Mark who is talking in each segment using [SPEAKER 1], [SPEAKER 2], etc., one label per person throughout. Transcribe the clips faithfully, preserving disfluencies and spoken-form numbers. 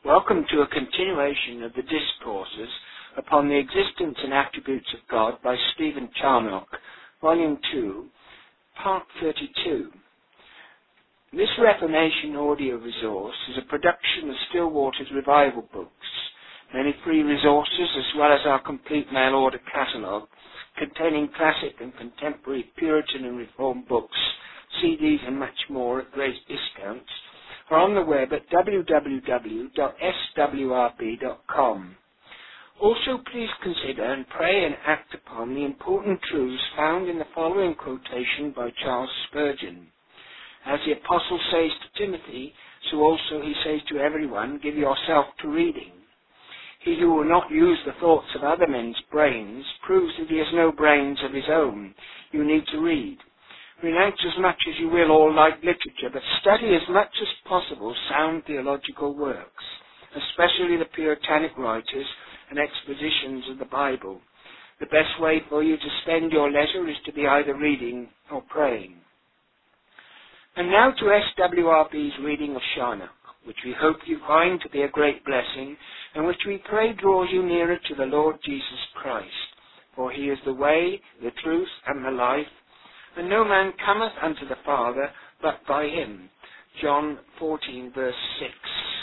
[SPEAKER 1] Welcome to a continuation of the discourses upon the existence and attributes of God by Stephen Charnock, Volume two, Part thirty-two. This Reformation audio resource is a production of Stillwater's Revival Books. Many free resources, as well as our complete mail order catalogue, containing classic and contemporary Puritan and Reformed books, C Ds and much more at great discounts, are on the web at w w w dot s w r b dot com. Also, please consider and pray and act upon the important truths found in the following quotation by Charles Spurgeon. As the Apostle says to Timothy, so also he says to everyone, give yourself to reading. He who will not use the thoughts of other men's brains proves that he has no brains of his own. You need to read. Renounce as much as you will all light literature, but study as much as possible sound theological works, especially the Puritanic writers and expositions of the Bible. The best way for you to spend your leisure is to be either reading or praying. And now to S W R B's reading of Charnock, which we hope you find to be a great blessing, and which we pray draws you nearer to the Lord Jesus Christ. For he is the way, the truth, and the life, and no man cometh unto the Father but by him. John fourteen, verse six.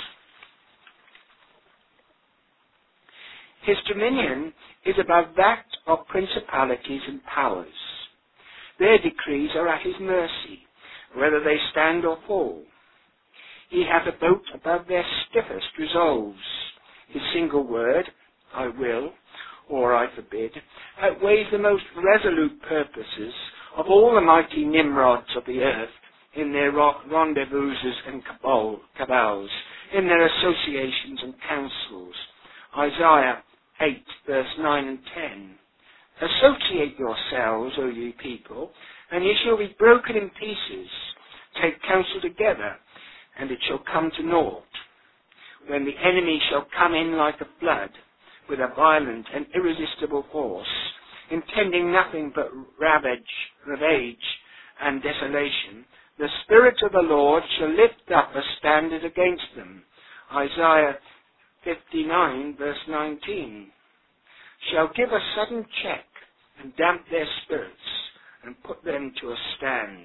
[SPEAKER 1] His dominion is above that of principalities and powers. Their decrees are at his mercy, whether they stand or fall. He hath a boat above their stiffest resolves. His single word, I will, or I forbid, outweighs the most resolute purposes of all the mighty Nimrods of the earth in their rendezvous and cabal, cabals, in their associations and councils. Isaiah eight, verse nine and ten. Associate yourselves, O ye people, and ye shall be broken in pieces. Take counsel together, and it shall come to naught. When the enemy shall come in like a flood, with a violent and irresistible force, intending nothing but ravage, ravage, and desolation, the Spirit of the Lord shall lift up a standard against them. Isaiah fifty-nine, verse nineteen. Shall give a sudden check, and damp their spirits, and put them to a stand.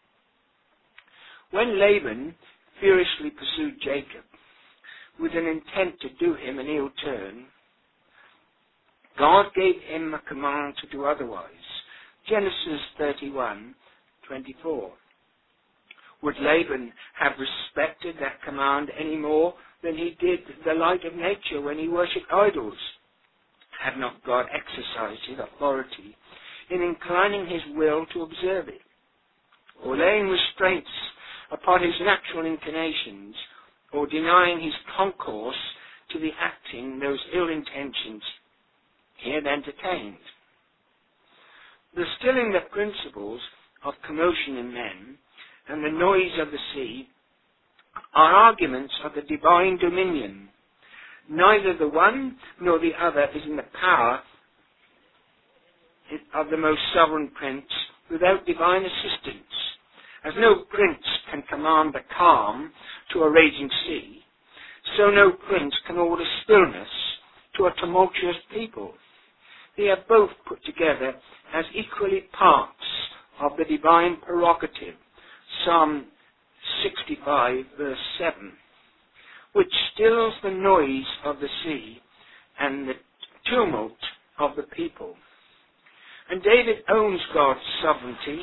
[SPEAKER 1] When Laban furiously pursued Jacob, with an intent to do him an ill turn, God gave him a command to do otherwise. Genesis thirty-one, twenty-four. Would Laban have respected that command any more than he did the light of nature when he worshipped idols? Had not God exercised his authority in inclining his will to observe it, or laying restraints upon his natural inclinations, or denying his concourse to the acting those ill intentions he had entertained? The stilling the principles of commotion in men and the noise of the sea are arguments of the divine dominion. Neither the one nor the other is in the power of the most sovereign prince without divine assistance. As no prince can command the calm to a raging sea, so no prince can order stillness to a tumultuous people. They are both put together as equally parts of the divine prerogative, Psalm sixty-five, verse seven, which stills the noise of the sea and the tumult of the people. And David owns God's sovereignty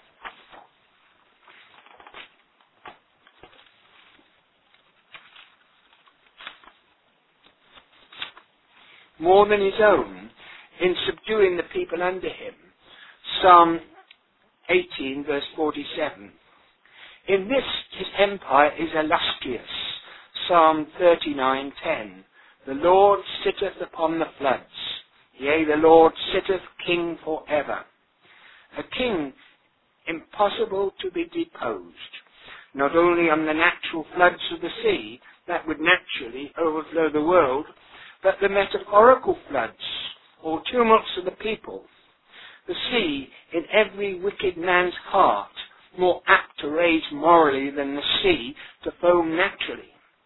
[SPEAKER 1] more than his own in subduing the people under him. Psalm eighteen, verse forty-seven. In this his empire is illustrious. Psalm thirty-nine, ten. The Lord sitteth upon the floods. Yea, the Lord sitteth king for ever. A king impossible to be deposed, not only on the natural floods of the sea that would naturally overflow the world, but the metaphorical floods or tumults of the people. The sea, in every wicked man's heart, more apt to rage morally than the sea to foam naturally.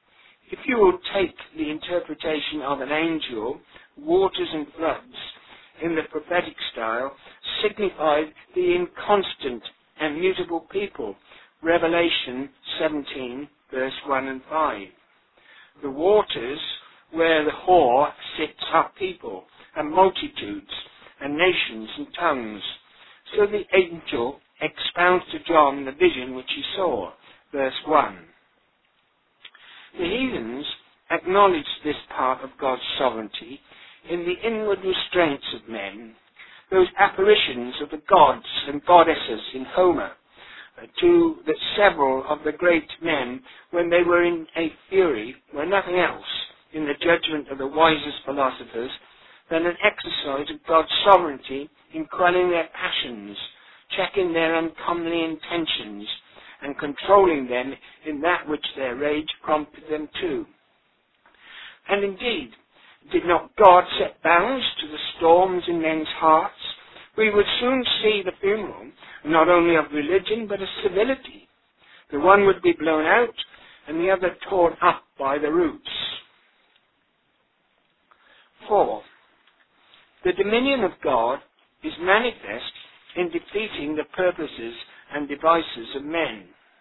[SPEAKER 1] If you will take the interpretation of an angel, waters and floods, in the prophetic style, signified the inconstant and mutable people. Revelation seventeen, verse one and five. The waters where the whore sits are people, and multitudes, and nations, and tongues. So the angel expounds to John the vision which he saw. Verse one. The heathens acknowledged this part of God's sovereignty in the inward restraints of men, those apparitions of the gods and goddesses in Homer, to that several of the great men, when they were in a fury, were nothing else, in the judgment of the wisest philosophers, than an exercise of God's sovereignty in quelling their passions, checking their uncomely intentions, and controlling them in that which their rage prompted them to. And indeed, did not God set bounds to the storms in men's hearts, we would soon see the funeral, not only of religion, but of civility. The one would be blown out, and the other torn up by the roots. Four. The dominion of God is manifest in defeating the purposes and devices of men.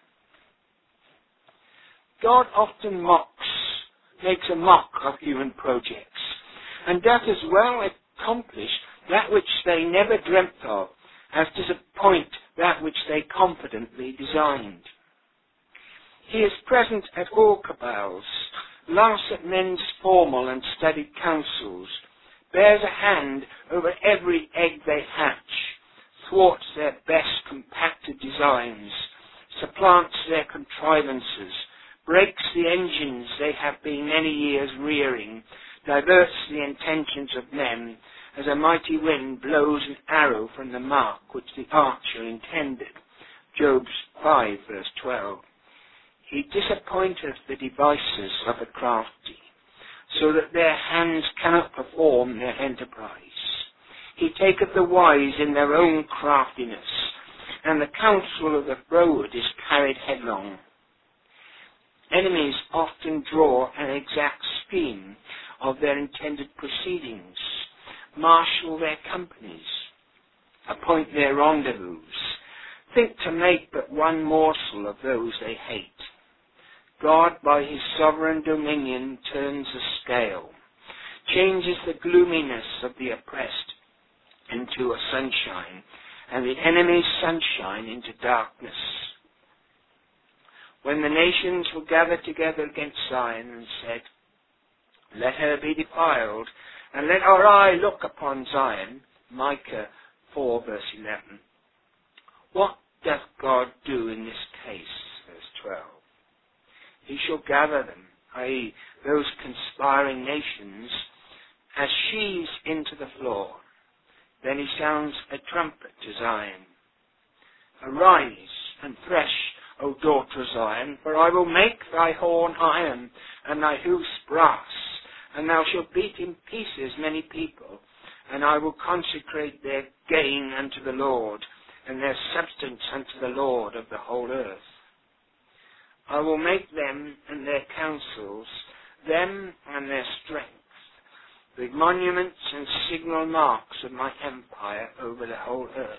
[SPEAKER 1] God often mocks, makes a mock of human projects, and doth as well accomplish that which they never dreamt of, as disappoint that which they confidently designed. He is present at all cabals, laughs at men's formal and studied counsels, bears a hand over every egg they hatch, thwarts their best compacted designs, supplants their contrivances, breaks the engines they have been many years rearing, diverts the intentions of men, as a mighty wind blows an arrow from the mark which the archer intended. Job five, verse twelve. He disappointeth the devices of the crafty, so that their hands cannot perform their enterprise. He taketh the wise in their own craftiness, and the counsel of the froward is carried headlong. Enemies often draw an exact scheme of their intended proceedings, marshal their companies, appoint their rendezvous, think to make but one morsel of those they hate. God, by his sovereign dominion, turns the scale, changes the gloominess of the oppressed into a sunshine, and the enemy's sunshine into darkness. When the nations were gathered together against Zion and said, let her be defiled, and let our eye look upon Zion, Micah four, verse eleven. What doth God do in this case? Verse twelve. He shall gather them, that is, those conspiring nations, as sheaves into the floor. Then he sounds a trumpet to Zion. Arise and thresh, O daughter of Zion, for I will make thy horn iron, and thy hoofs brass, and thou shalt beat in pieces many people, and I will consecrate their gain unto the Lord, and their substance unto the Lord of the whole earth. I will make them and their counsels, them and their strength, the monuments and signal marks of my empire over the whole earth.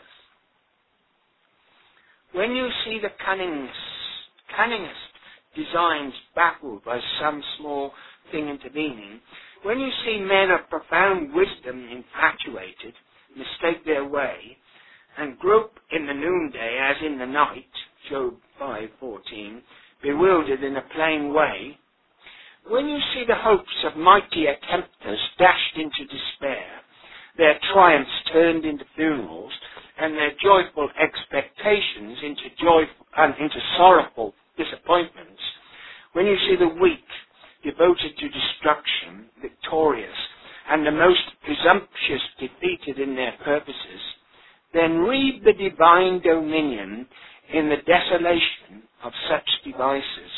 [SPEAKER 1] When you see the cunningest, cunningest designs baffled by some small thing intervening, when you see men of profound wisdom infatuated, mistake their way, and grope in the noonday as in the night, Job five fourteen, bewildered in a plain way, when you see the hopes of mighty attempters dashed into despair, their triumphs turned into funerals, and their joyful expectations into joyful and into sorrowful disappointments, when you see the weak devoted to destruction victorious, and the most presumptuous defeated in their purposes, then read the divine dominion in the desolation of such devices.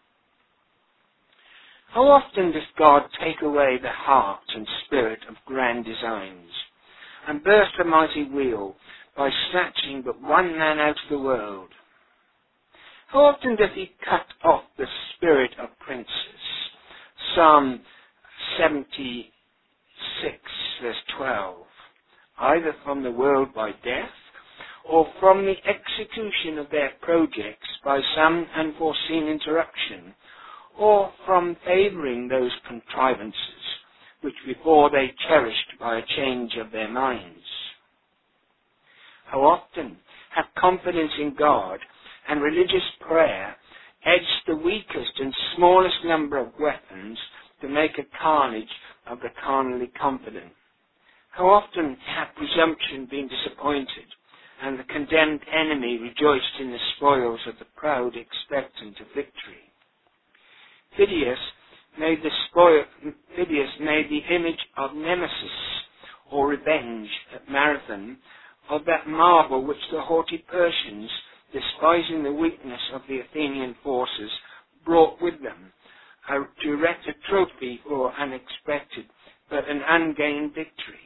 [SPEAKER 1] How often does God take away the heart and spirit of grand designs, and burst the mighty wheel by snatching but one man out of the world? How often doth he cut off the spirit of princes, Psalm seventy-six, verse twelve. Either from the world by death, or from the execution of their projects by some unforeseen interruption, or from favouring those contrivances which before they cherished by a change of their minds. How often have confidence in God and religious prayer edged the weakest and smallest number of weapons to make a carnage of the carnally confident? How often have presumption been disappointed, and the condemned enemy rejoiced in the spoils of the proud expectant of victory? Phidias made the spoil, Phidias made the image of Nemesis, or revenge, at Marathon, of that marvel which the haughty Persians, despising the weakness of the Athenian forces, brought with them, uh, to erect a trophy for unexpected but an ungained victory.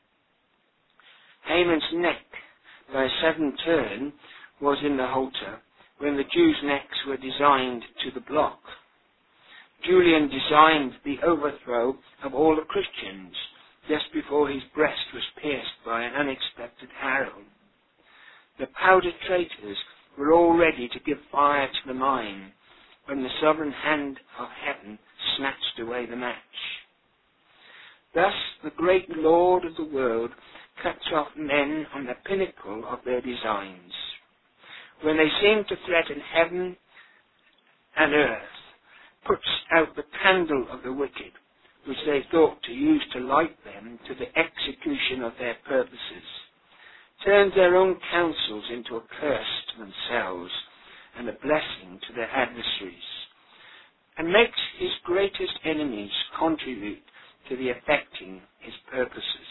[SPEAKER 1] Haman's neck, by a sudden turn, was in the halter, when the Jews' necks were designed to the block. Julian designed the overthrow of all the Christians just before his breast was pierced by an unexpected arrow. The powdered traitors were all ready to give fire to the mine when the sovereign hand of heaven snatched away the match. Thus the great Lord of the world cuts off men on the pinnacle of their designs. When they seem to threaten heaven and earth, puts out the candle of the wicked, which they thought to use to light them to the execution of their purposes, turns their own counsels into a curse to themselves and a blessing to their adversaries, and makes his greatest enemies contribute to the effecting his purposes.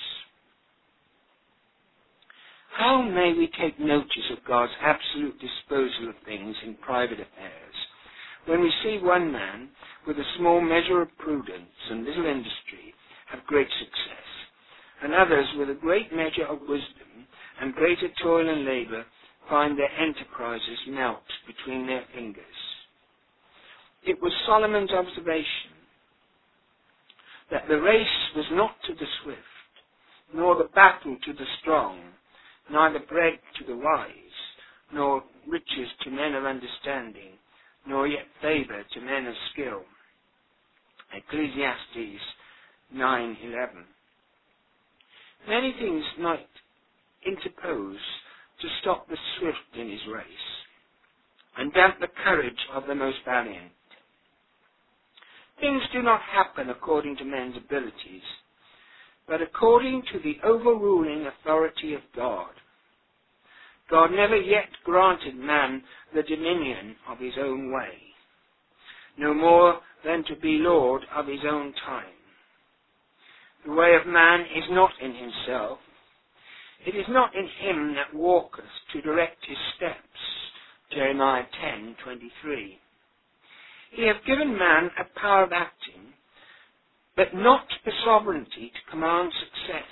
[SPEAKER 1] How may we take notice of God's absolute disposal of things in private affairs, when we see one man with a small measure of prudence and little industry have great success, and others with a great measure of wisdom and greater toil and labour find their enterprises melt between their fingers? It was Solomon's observation that the race was not to the swift, nor the battle to the strong, neither bread to the wise, nor riches to men of understanding, nor yet favour to men of skill. Ecclesiastes nine eleven. Many things might interpose to stop the swift in his race, and damp the courage of the most valiant. Things do not happen according to men's abilities, but according to the overruling authority of God. God never yet granted man the dominion of his own way, no more than to be Lord of his own time. The way of man is not in himself. It is not in him that walketh to direct his steps. Jeremiah ten twenty-three. He hath given man a power of acting, but not the sovereignty to command success.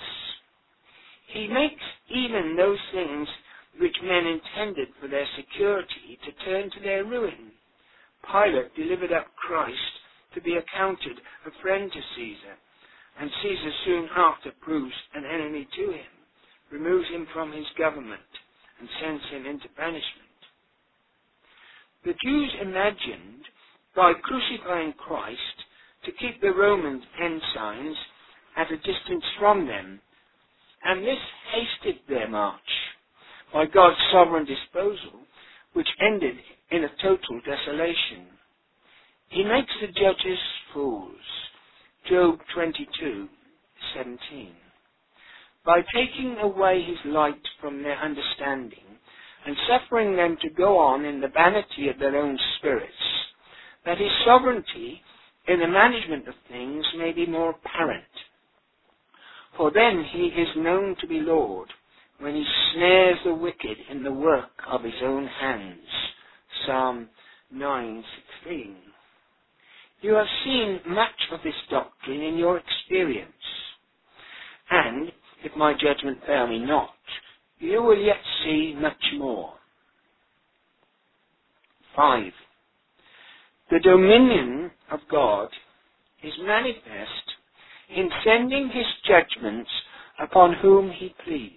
[SPEAKER 1] He makes even those things which men intended for their security to turn to their ruin. Pilate delivered up Christ to be accounted a friend to Caesar, and Caesar soon after proves an enemy to him, removes him from his government, and sends him into banishment. The Jews imagined, by crucifying Christ, to keep the Roman ensigns at a distance from them, and this hasted their march by God's sovereign disposal, which ended in a total desolation. He makes the judges fools. Job twenty-two seventeen. By taking away his light from their understanding and suffering them to go on in the vanity of their own spirits, that his sovereignty in the management of things may be more apparent. For then he is known to be Lord, when he snares the wicked in the work of his own hands. Psalm nine sixteen. You have seen much of this doctrine in your experience, and, if my judgment fail me not, you will yet see much more. five. The dominion of God is manifest in sending his judgments upon whom he please.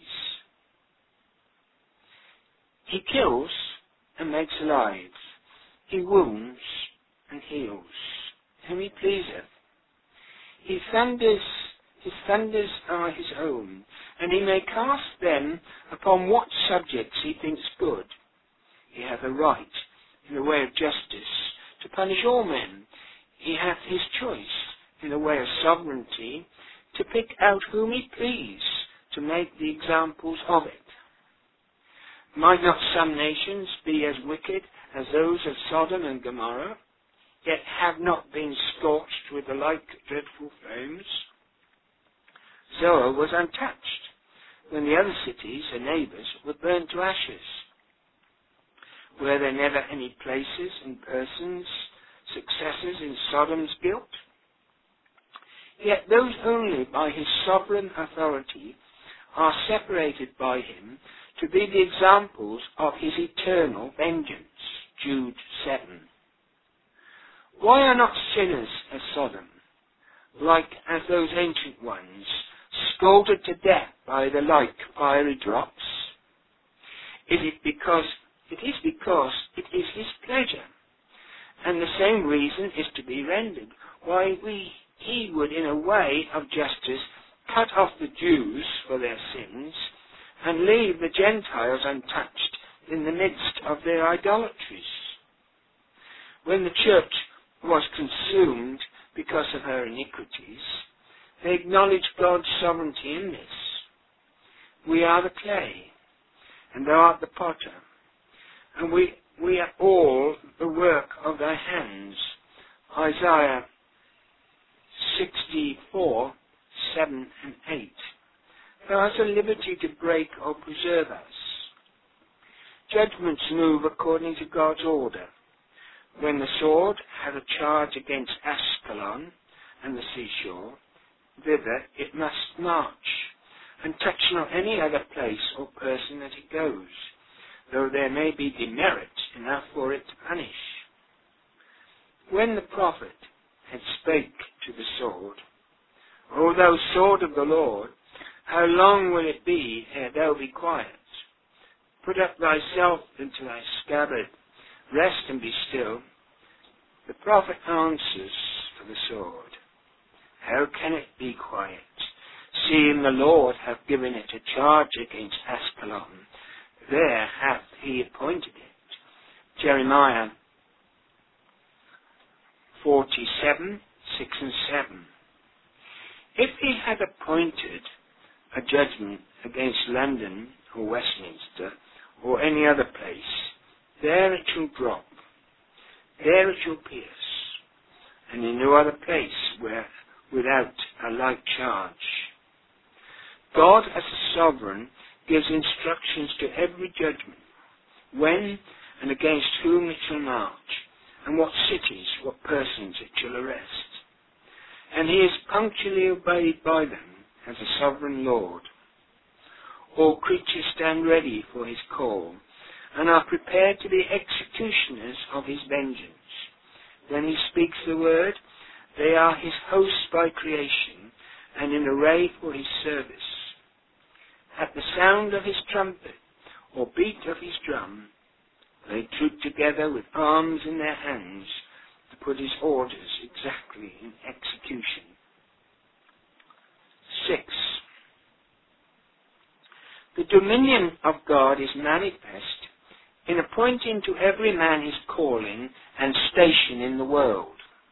[SPEAKER 1] He kills and makes alive. He wounds and heals whom he pleaseth. He thunders, his thunders are his own, and he may cast them upon what subjects he thinks good. He hath a right, in the way of justice, to punish all men. He hath his choice, in the way of sovereignty, to pick out whom he please, to make the examples of it. Might not some nations be as wicked as those of Sodom and Gomorrah, yet have not been scorched with the like dreadful flames? Zoar was untouched, when the other cities, her neighbours, were burnt to ashes. Were there never any places and persons, successors in Sodom's guilt? Yet those only by his sovereign authority are separated by him to be the examples of his eternal vengeance. Jude seven. Why are not sinners as Sodom, like as those ancient ones, scalded to death by the like fiery drops? Is it because it is because it is his pleasure, and the same reason is to be rendered why we he would in a way of justice cut off the Jews for their sins and leave the Gentiles untouched in the midst of their idolatries. When the church was consumed because of her iniquities, they acknowledged God's sovereignty in this. We are the clay, and thou art the potter, and we, we are all the work of thy hands. Isaiah sixty-four, seven and eight. Thou hast a liberty to break or preserve us. Judgments move according to God's order. When the sword had a charge against Ascalon and the seashore, thither it must march, and touch not any other place or person that it goes, though there may be demerit enough for it to punish. When the prophet had spake to the sword, O thou sword of the Lord, how long will it be ere thou be quiet? Put up thyself into thy scabbard, rest and be still. The prophet answers for the sword, how can it be quiet, seeing the Lord hath given it a charge against Ascalon? There hath he appointed it. Jeremiah forty-seven, six and seven. If he had appointed a judgment against London or Westminster or any other place, there it shall drop, there it shall pierce, and in no other place where without a like charge. God as a sovereign gives instructions to every judgment, when and against whom it shall march, and what cities, what persons it shall arrest. And he is punctually obeyed by them as a sovereign Lord. All creatures stand ready for his call, and are prepared to be executioners of his vengeance. When he speaks the word, they are his hosts by creation, and in array for his service. At the sound of his trumpet, or beat of his drum, they troop together with arms in their hands to put his orders exactly in execution. Six. The dominion of God is manifest in appointing to every man his calling and station in the world.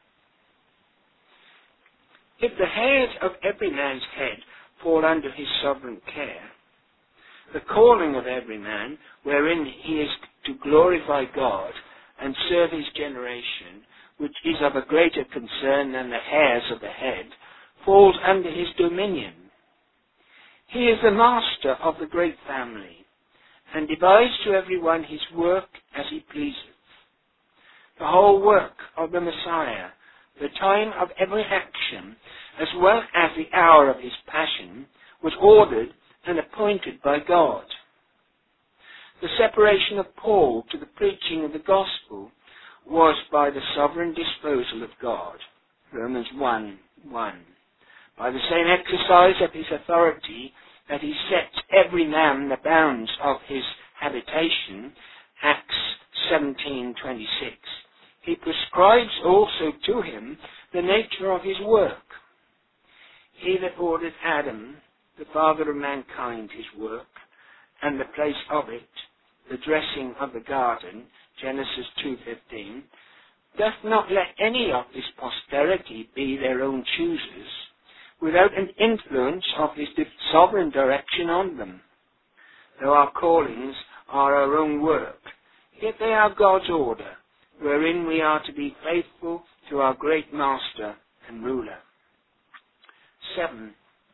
[SPEAKER 1] If the hairs of every man's head fall under his sovereign care, the calling of every man, wherein he is to glorify God and serve his generation, which is of a greater concern than the hairs of the head, falls under his dominion. He is the master of the great family, and divides to every one his work as he pleaseth. The whole work of the Messiah, the time of every action, as well as the hour of his passion, was ordered and appointed by God. The separation of Paul to the preaching of the gospel was by the sovereign disposal of God. Romans one one. By the same exercise of his authority that he sets every man the bounds of his habitation, Acts seventeen twenty-six, he prescribes also to him the nature of his work. He that ordered Adam, the father of mankind, his work, and the place of it, the dressing of the garden, Genesis two fifteen, doth not let any of his posterity be their own choosers, without an influence of his sovereign direction on them. Though our callings are our own work, yet they are God's order, wherein we are to be faithful to our great Master and Ruler. seven.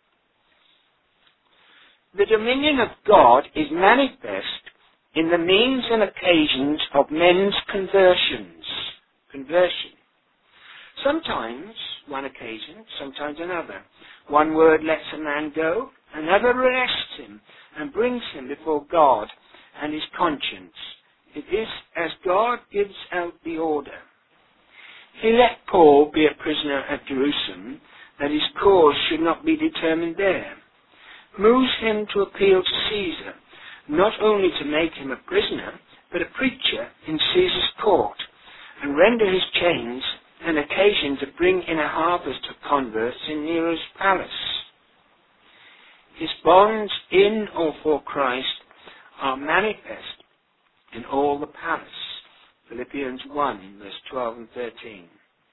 [SPEAKER 1] The dominion of God is manifest in the means and occasions of men's conversions. Conversion. Sometimes one occasion, sometimes another. One word lets a man go, another arrests him and brings him before God and his conscience. It is as God gives out the order. He let Paul be a prisoner at Jerusalem, that his cause should not be determined there. Moves him to appeal to Caesar, not only to make him a prisoner, but a preacher in Caesar's court, and render his chains an occasion to bring in a harvest of converts in Nero's palace. His bonds in or for Christ are manifest in all the palace. Philippians one, verse twelve and thirteen.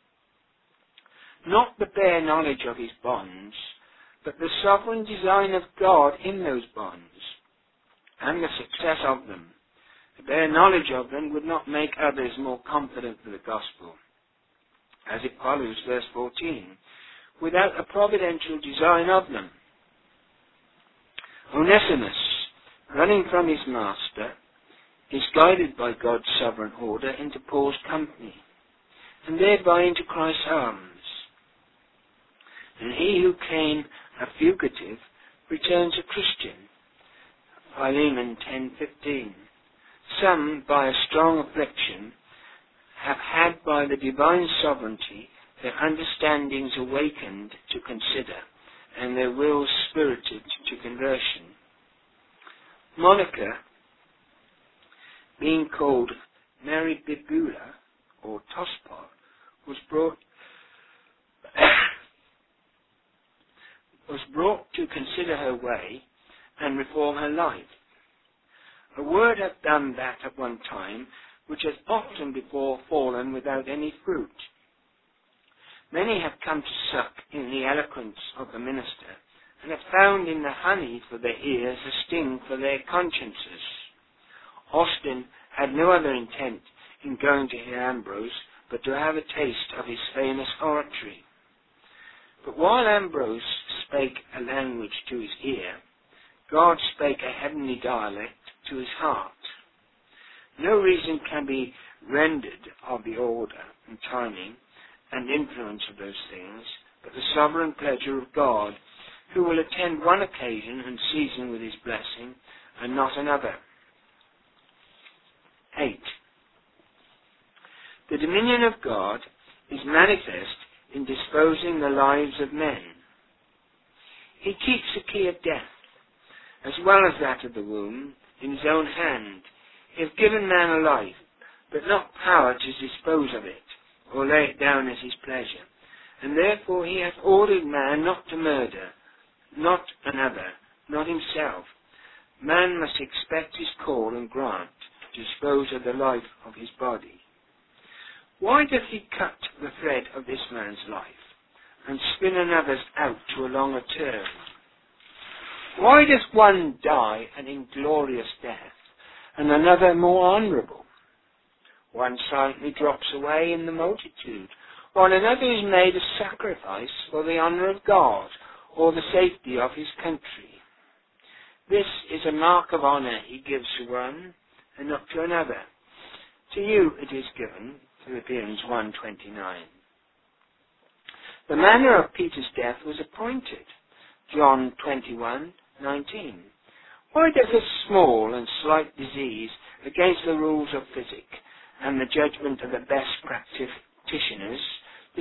[SPEAKER 1] Not the bare knowledge of his bonds, but the sovereign design of God in those bonds, and the success of them. The bare knowledge of them would not make others more confident of the gospel. As it follows, verse fourteen, without a providential design of them. Onesimus, running from his master, is guided by God's sovereign order into Paul's company, and thereby into Christ's arms. And he who came a fugitive returns a Christian. Philemon ten fifteen. Some, by a strong affliction, have had by the divine sovereignty their understandings awakened to consider, and their wills spirited to conversion. Monica, being called Mary Bibula, or Tospot, was brought was brought to consider her way and reform her life. A word hath done that at one time, which has often before fallen without any fruit. Many have come to suck in the eloquence of the minister, and have found in the honey for their ears a sting for their consciences. Austin had no other intent in going to hear Ambrose, but to have a taste of his famous oratory. But while Ambrose spake a language to his ear, God spake a heavenly dialect to his heart. No reason can be rendered of the order and timing and influence of those things, but the sovereign pleasure of God, who will attend one occasion and season with his blessing, and not another. eight. The dominion of God is manifest in disposing the lives of men. He keeps the key of death, as well as that of the womb, in his own hand. He hath given man a life, but not power to dispose of it, or lay it down as his pleasure. And therefore he hath ordered man not to murder, not another, not himself. Man must expect his call and grant to dispose of the life of his body. Why doth he cut the thread of this man's life, and spin another's out to a longer term? Why doth one die an inglorious death, and another more honourable? One silently drops away in the multitude, while another is made a sacrifice for the honour of God, or the safety of his country. This is a mark of honour he gives to one, and not to another. To you it is given, Philippians one twenty-nine. The manner of Peter's death was appointed, John twenty-one nineteen. Why does a small and slight disease against the rules of physic and the judgment of the best practitioners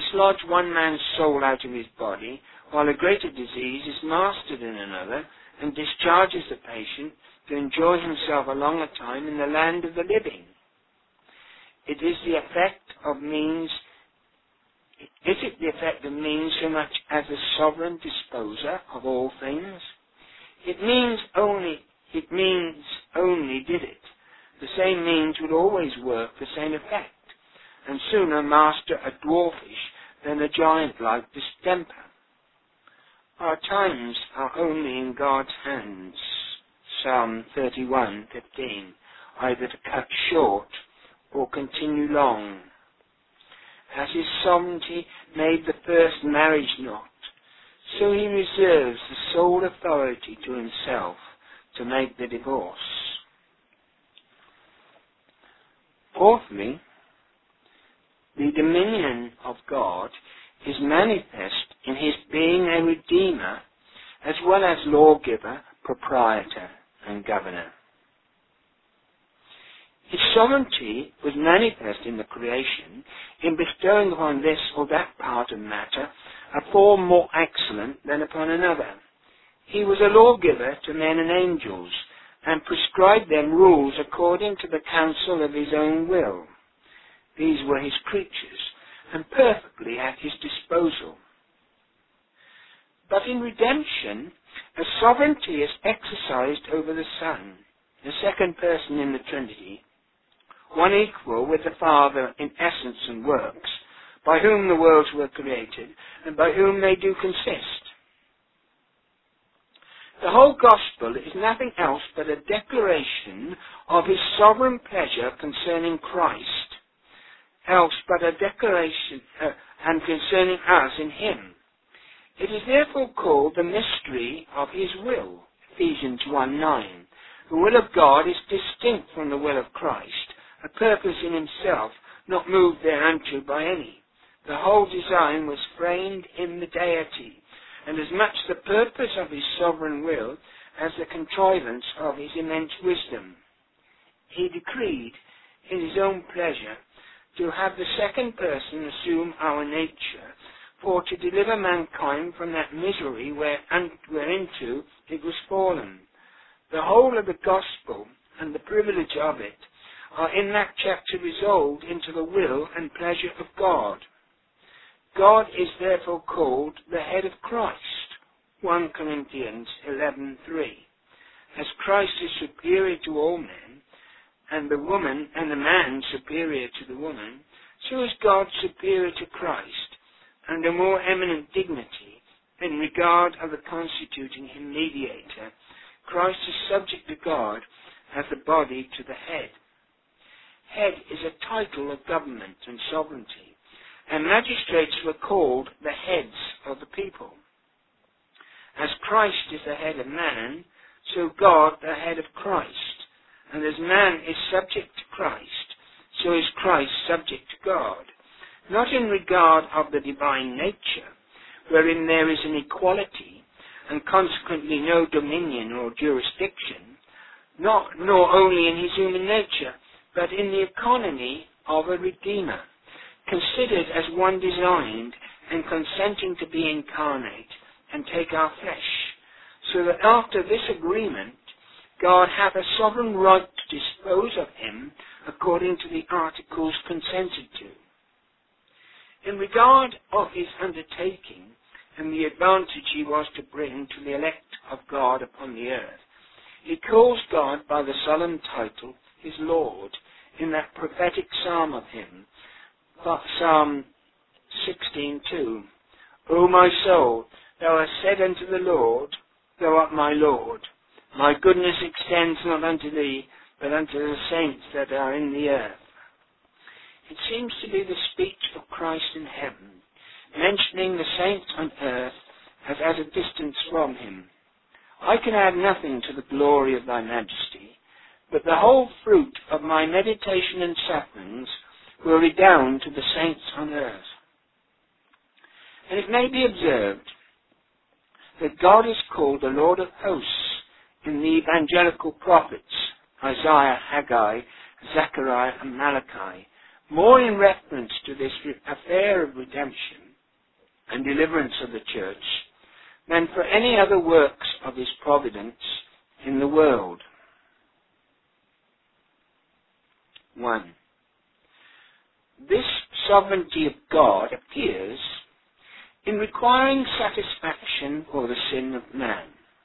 [SPEAKER 1] dislodge one man's soul out of his body, while a greater disease is mastered in another, and discharges the patient to enjoy himself a longer time in the land of the living. It is the effect of means, is it the effect of means so much as the sovereign disposer of all things? It means only, it means only did it. The same means would always work the same effect, and sooner master a dwarfish than a giant-like distemper. Our times are only in God's hands. Psalm thirty-one fifteen, either to cut short or continue long. As his sovereignty made the first marriage knot, so he reserves the sole authority to himself to make the divorce. Fourthly, the dominion of God is manifest in his being a redeemer as well as lawgiver, proprietor, and governor. His sovereignty was manifest in the creation in bestowing upon this or that part of matter a form more excellent than upon another. He was a lawgiver to men and angels, and prescribed them rules according to the counsel of his own will. These were his creatures, and perfectly at his disposal. But in redemption, a sovereignty is exercised over the Son, the second person in the Trinity, one equal with the Father in essence and works, by whom the worlds were created, and by whom they do consist. The whole gospel is nothing else but a declaration of his sovereign pleasure concerning Christ, else but a declaration uh, and concerning us in him. It is therefore called the mystery of his will, Ephesians one nine. The will of God is distinct from the will of Christ, a purpose in himself, not moved thereunto by any. The whole design was framed in the deity, and as much the purpose of his sovereign will as the contrivance of his immense wisdom. He decreed, in his own pleasure, to have the second person assume our nature, for to deliver mankind from that misery where, whereinto it was fallen. The whole of the gospel and the privilege of it are in that chapter resolved into the will and pleasure of God. God is therefore called the head of Christ, First Corinthians eleven three. As Christ is superior to all men, and the woman and the man superior to the woman, so is God superior to Christ, and a more eminent dignity in regard of the constituting him mediator. Christ is subject to God as the body to the head. Head is a title of government and sovereignty, and magistrates were called the heads of the people. As Christ is the head of man, so God the head of Christ, and as man is subject to Christ, so is Christ subject to God, not in regard of the divine nature, wherein there is an equality, and consequently no dominion or jurisdiction, not, nor only in his human nature, but in the economy of a Redeemer, considered as one designed and consenting to be incarnate and take our flesh, so that after this agreement God hath a sovereign right to dispose of him according to the articles consented to. In regard of his undertaking and the advantage he was to bring to the elect of God upon the earth, he calls God by the solemn title his Lord in that prophetic psalm of him, Psalm sixteen two. O my soul, thou hast said unto the Lord, thou art my Lord. My goodness extends not unto thee, but unto the saints that are in the earth. It seems to be the speech of Christ in heaven, mentioning the saints on earth as at a distance from him. I can add nothing to the glory of thy majesty, but the whole fruit of my meditation and sufferings will redound to the saints on earth. And it may be observed that God is called the Lord of hosts in the evangelical prophets, Isaiah, Haggai, Zechariah, and Malachi, more in reference to this affair of redemption and deliverance of the church than for any other works of his providence in the world. one. This sovereignty of God appears in requiring satisfaction for the sin of man.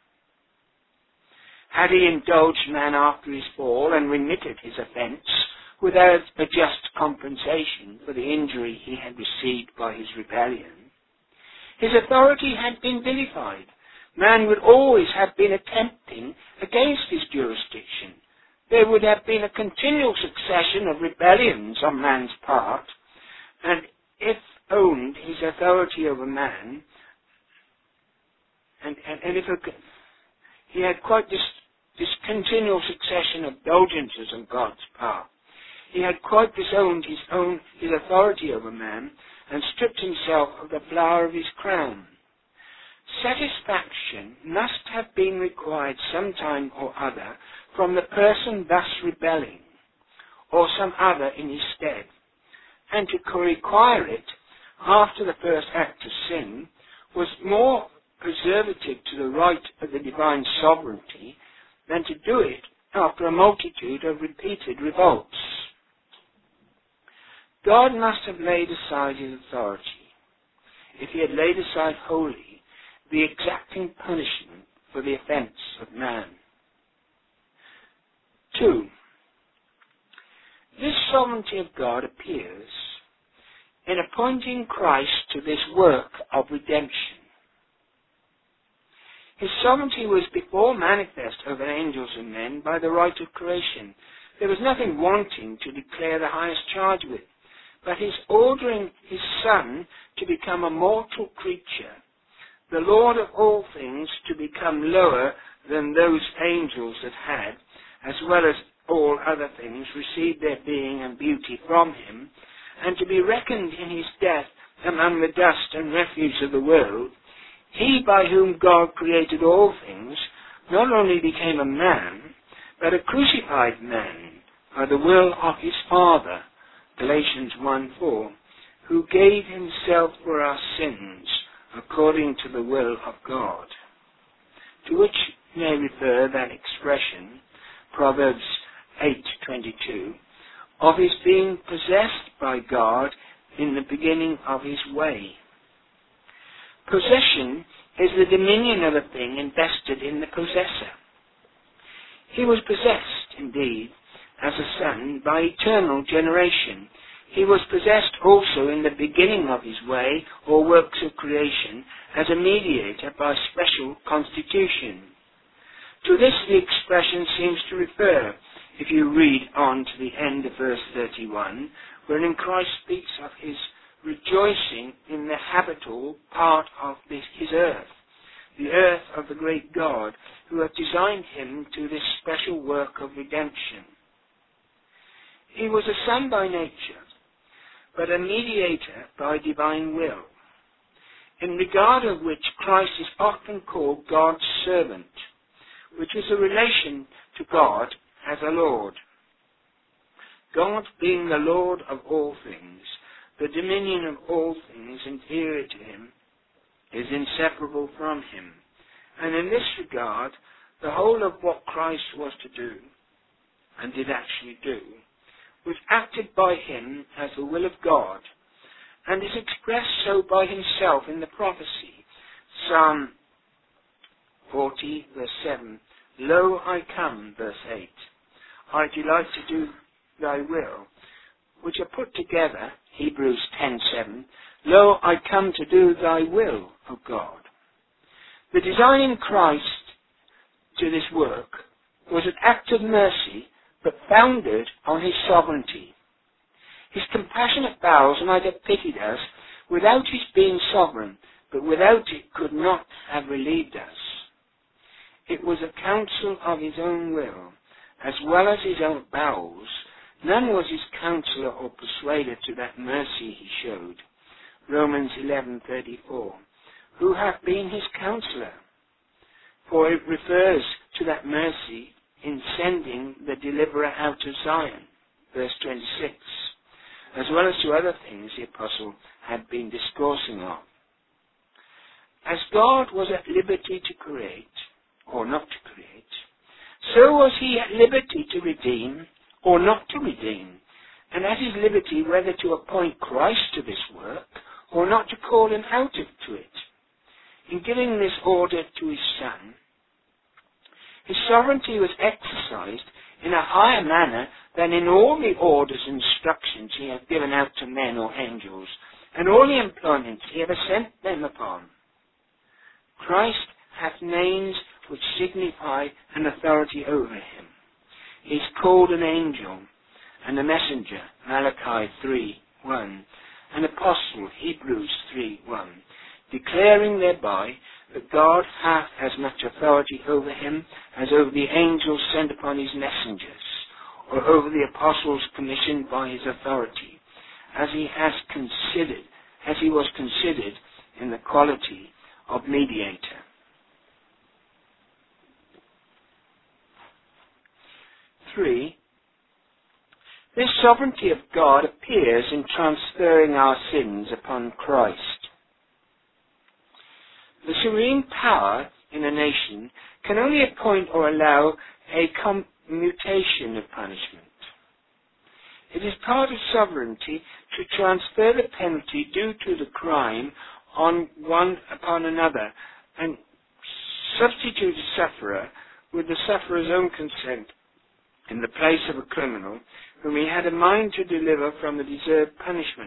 [SPEAKER 1] Had he indulged man after his fall and remitted his offence without a just compensation for the injury he had received by his rebellion, his authority had been vilified. Man would always have been attempting against his jurisdiction. There would have been a continual succession of rebellions on man's part, and if owned his authority over man, and, and, and if a, he had quite this, this continual succession of indulgences on God's part, he had quite disowned his own his authority over man and stripped himself of the flower of his crown. Satisfaction must have been required some time or other from the person thus rebelling, or some other in his stead, and to require it after the first act of sin was more preservative to the right of the divine sovereignty than to do it after a multitude of repeated revolts. God must have laid aside his authority, if he had laid aside wholly the exacting punishment for the offence of man. Two. This sovereignty of God appears in appointing Christ to this work of redemption. His sovereignty was before manifest over angels and men by the right of creation. There was nothing wanting to declare the highest charge with, but his ordering his Son to become a mortal creature, the Lord of all things to become lower than those angels that had, as well as all other things, received their being and beauty from him, and to be reckoned in his death among the dust and refuse of the world, he by whom God created all things not only became a man, but a crucified man by the will of his Father, Galatians one four, who gave himself for our sins according to the will of God. To which you may refer that expression, Proverbs eight twenty-two, of his being possessed by God in the beginning of his way. Possession is the dominion of a thing invested in the possessor. He was possessed, indeed, as a son by eternal generation. He was possessed also in the beginning of his way, or works of creation, as a mediator by special constitution. To this the expression seems to refer, if you read on to the end of verse thirty-one, wherein Christ speaks of his rejoicing in the habitable part of this, his earth, the earth of the great God, who hath designed him to this special work of redemption. He was a son by nature, but a mediator by divine will, in regard of which Christ is often called God's servant, which is a relation to God as a Lord. God being the Lord of all things, the dominion of all things inferior to him, is inseparable from him. And in this regard, the whole of what Christ was to do, and did actually do, was acted by him as the will of God, and is expressed so by himself in the prophecy. Psalm forty, verse seven, Lo, I come, verse eight, I delight to do thy will, which are put together, Hebrews ten seven, Lo, I come to do thy will, O God. The designing Christ to this work was an act of mercy, but founded on his sovereignty. His compassionate bowels might have pitied us without his being sovereign, but without it could not have relieved us. It was a counsel of his own will, as well as his own bowels. None was his counselor or persuader to that mercy he showed. Romans eleven thirty-four. Who hath been his counselor? For it refers to that mercy in sending the deliverer out of Zion. Verse twenty-six. as well as to other things the apostle had been discoursing of. As God was at liberty to create, or not to create, so was he at liberty to redeem, or not to redeem, and at his liberty whether to appoint Christ to this work, or not to call him out of to it. In giving this order to his Son, his sovereignty was exercised in a higher manner than in all the orders and instructions he hath given out to men or angels, and all the employments he ever sent them upon. Christ hath names which signify an authority over him. He is called an angel, and a messenger, Malachi three one, an apostle, Hebrews three one, declaring thereby that God hath as much authority over him as over the angels sent upon his messengers, or over the apostles commissioned by his authority, as he has considered, as he was considered in the quality of mediator. Three. This sovereignty of God appears in transferring our sins upon Christ. The serene power in a nation can only appoint or allow a commutation of punishment. It is part of sovereignty to transfer the penalty due to the crime on one upon another, and substitute a sufferer with the sufferer's own consent in the place of a criminal whom he had a mind to deliver from the deserved punishment.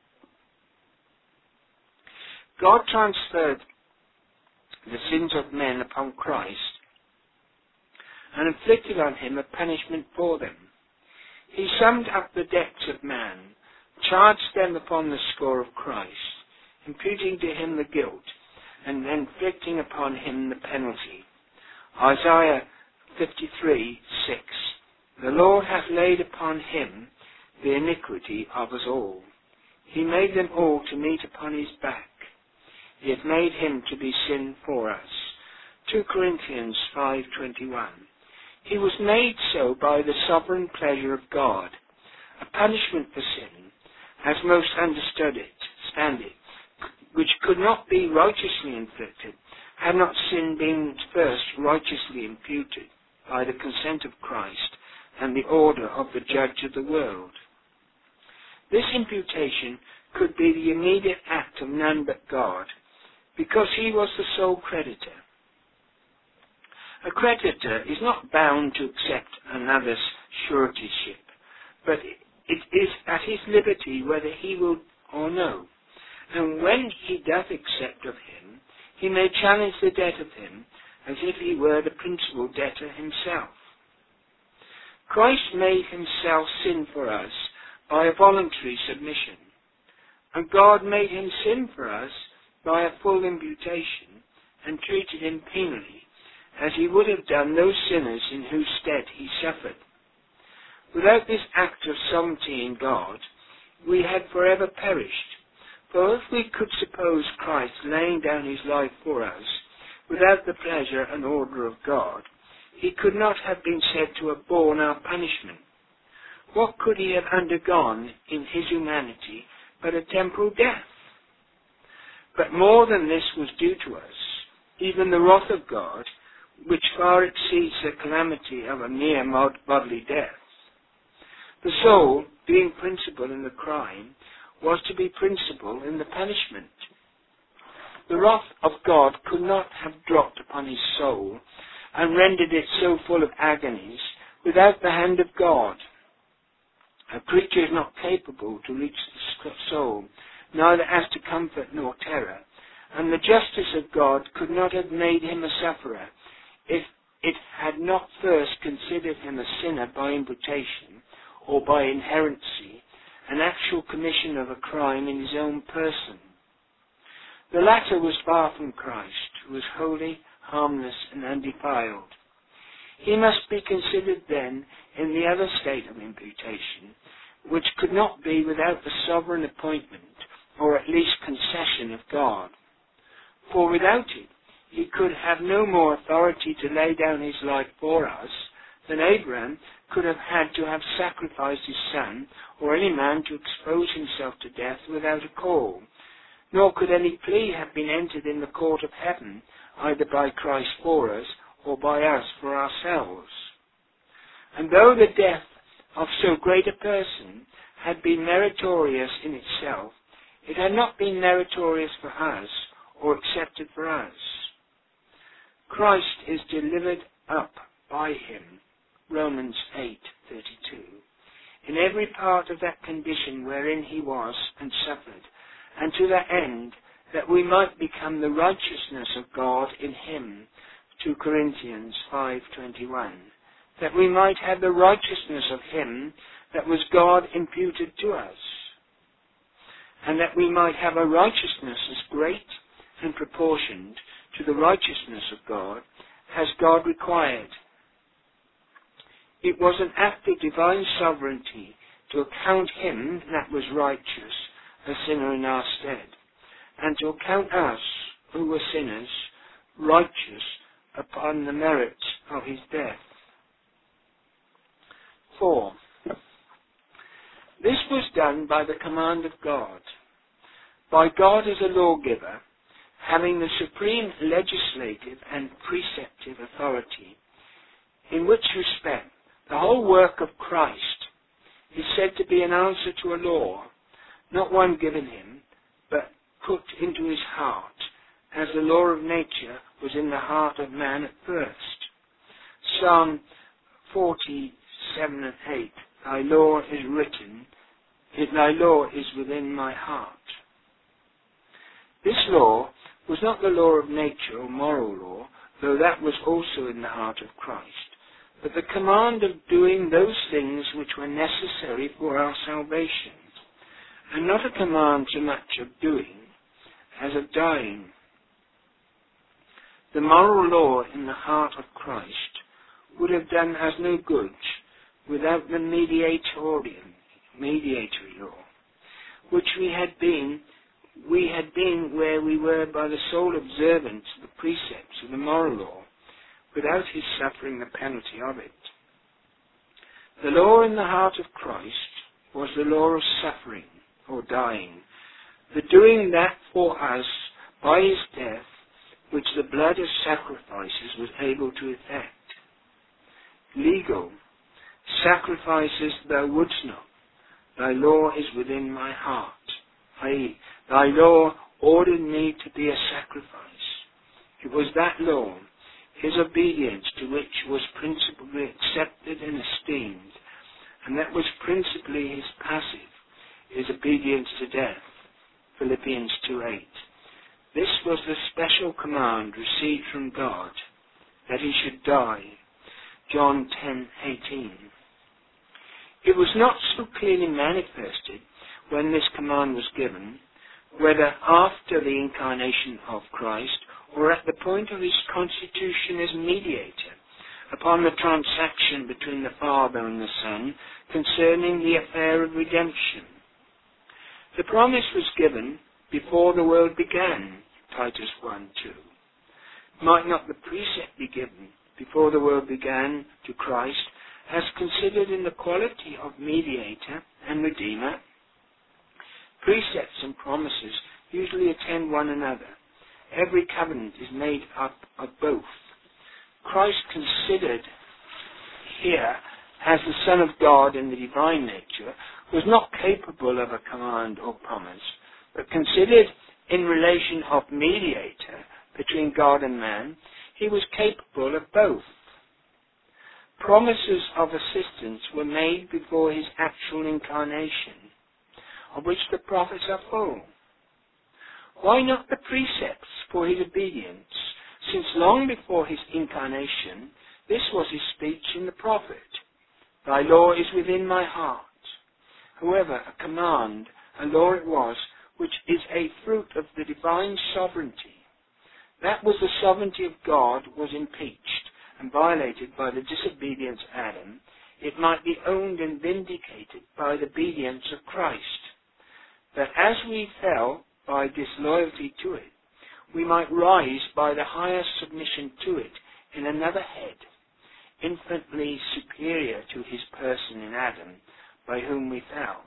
[SPEAKER 1] God transferred the sins of men upon Christ and inflicted on him a punishment for them. He summed up the debts of man, charged them upon the score of Christ, imputing to him the guilt, and inflicting upon him the penalty. Isaiah fifty-three six. The Lord hath laid upon him the iniquity of us all. He made them all to meet upon his back. He hath made him to be sin for us. Second Corinthians five twenty-one. He was made so by the sovereign pleasure of God, a punishment for sin, as most understood it, stand it, which could not be righteously inflicted, had not sin been first righteously imputed by the consent of Christ and the order of the judge of the world. This imputation could be the immediate act of none but God, because he was the sole creditor. A creditor is not bound to accept another's suretyship, but it is at his liberty whether he will or no. And when he doth accept of him, he may challenge the debt of him as if he were the principal debtor himself. Christ made himself sin for us by a voluntary submission, and God made him sin for us by a full imputation, and treated him penally, as he would have done those sinners in whose stead he suffered. Without this act of sovereignty in God, we had forever perished. For if we could suppose Christ laying down his life for us, without the pleasure and order of God, he could not have been said to have borne our punishment. What could he have undergone in his humanity but a temporal death? But more than this was due to us, even the wrath of God, which far exceeds the calamity of a mere bodily death. The soul, being principal in the crime, was to be principal in the punishment. The wrath of God could not have dropped upon his soul and rendered it so full of agonies without the hand of God. A creature is not capable to reach the soul, neither as to comfort nor terror, and the justice of God could not have made him a sufferer if it had not first considered him a sinner by imputation or by inherency, an actual commission of a crime in his own person. The latter was far from Christ, who was holy, harmless, and undefiled. He must be considered then in the other state of imputation, which could not be without the sovereign appointment, or at least concession of God. For without it, he could have no more authority to lay down his life for us than Abraham could have had to have sacrificed his son, or any man to expose himself to death without a call. Nor could any plea have been entered in the court of heaven, either by Christ for us, or by us for ourselves. And though the death of so great a person had been meritorious in itself, it had not been meritorious for us, or accepted for us. Christ is delivered up by him, Romans eight thirty-two, in every part of that condition wherein he was and suffered, and to that end that we might become the righteousness of God in him, two Corinthians five twenty-one, that we might have the righteousness of him that was God imputed to us, and that we might have a righteousness as great and proportioned to the righteousness of God as God required. It was an act of divine sovereignty to account him that was righteous a sinner in our stead, and to account us, who were sinners, righteous upon the merits of his death. Four. This was done by the command of God, by God as a lawgiver, having the supreme legislative and preceptive authority, in which respect the whole work of Christ is said to be an answer to a law, not one given him, but put into his heart, as the law of nature was in the heart of man at first. Psalm forty-seven and eight, thy law is written, thy law is within my heart. This law was not the law of nature or moral law, though that was also in the heart of Christ, but the command of doing those things which were necessary for our salvation, and not a command so much of doing as of dying. The moral law in the heart of Christ would have done us no good without the mediatorium, mediatory law, which we had been, we had been where we were by the sole observance of the precepts of the moral law, without his suffering the penalty of it. The law in the heart of Christ was the law of suffering, or dying, the doing that for us by his death, which the blood of sacrifices was able to effect. Legal, sacrifices thou wouldst not, thy law is within my heart, that is, thy law ordered me to be a sacrifice. It was that law, his obedience to which was principally accepted and esteemed, and that was principally his passive, his obedience to death, Philippians two eight. This was the special command received from God, that he should die, John ten eighteen. It was not so clearly manifested when this command was given, whether after the incarnation of Christ or at the point of his constitution as mediator, upon the transaction between the Father and the Son concerning the affair of redemption. The promise was given before the world began, Titus one two. Might not the precept be given before the world began to Christ, as considered in the quality of mediator and redeemer? Precepts and promises usually attend one another. Every covenant is made up of both. Christ, considered here as the Son of God in the divine nature, was not capable of a command or promise, but considered in relation of mediator between God and man, he was capable of both. Promises of assistance were made before his actual incarnation, of which the prophets are full. Why not the precepts for his obedience, since long before his incarnation, this was his speech in the prophet, thy law is within my heart. However, a command, a law it was, which is a fruit of the divine sovereignty. That was the sovereignty of God was impeached and violated by the disobedience of Adam. It might be owned and vindicated by the obedience of Christ. That as we fell by disloyalty to it, we might rise by the higher submission to it in another head, infinitely superior to his person in Adam, by whom we fell.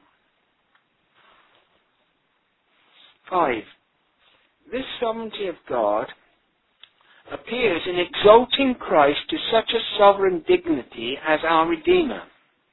[SPEAKER 1] Five. This sovereignty of God appears in exalting Christ to such a sovereign dignity as our Redeemer.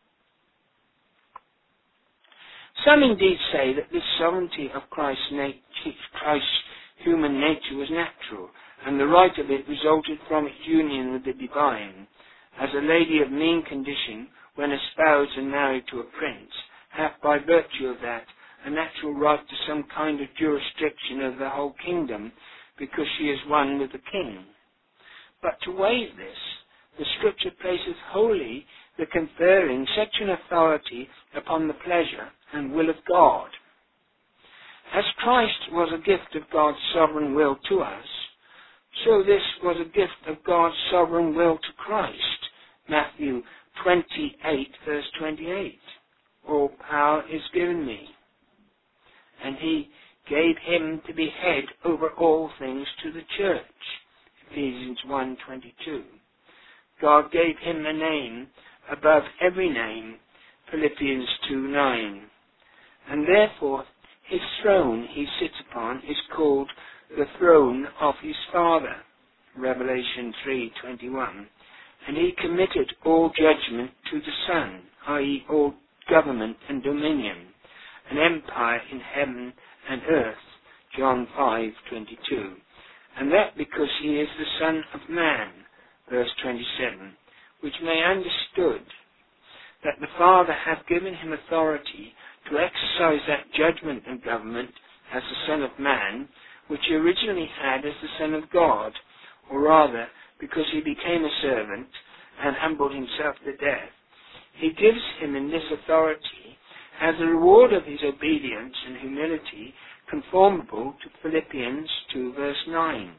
[SPEAKER 1] Some indeed say that this sovereignty of Christ's, nat- Christ's human nature was natural, and the right of it resulted from its union with the divine, as a lady of mean condition, when espoused and married to a prince, hath by virtue of that a natural right to some kind of jurisdiction over the whole kingdom, because she is one with the king. But to waive this, the Scripture places wholly the conferring such an authority upon the pleasure and will of God. As Christ was a gift of God's sovereign will to us, so this was a gift of God's sovereign will to Christ. Matthew twenty-eight, verse twenty-eight. All power is given me. And he gave him to be head over all things to the church. Ephesians one twenty-two. God gave him a name above every name. Philippians two nine. And therefore his throne he sits upon is called the throne of his Father. Revelation three twenty-one. And he committed all judgment to the Son, that is all government and dominion, and empire in heaven and earth. John five twenty-two. And that because he is the Son of Man. Verse twenty-seven. Which may understood that the Father hath given him authority to exercise that judgment and government as the Son of Man, which he originally had as the Son of God, or rather, because he became a servant and humbled himself to death. He gives him in this authority as a reward of his obedience and humility, conformable to Philippians two verse nine.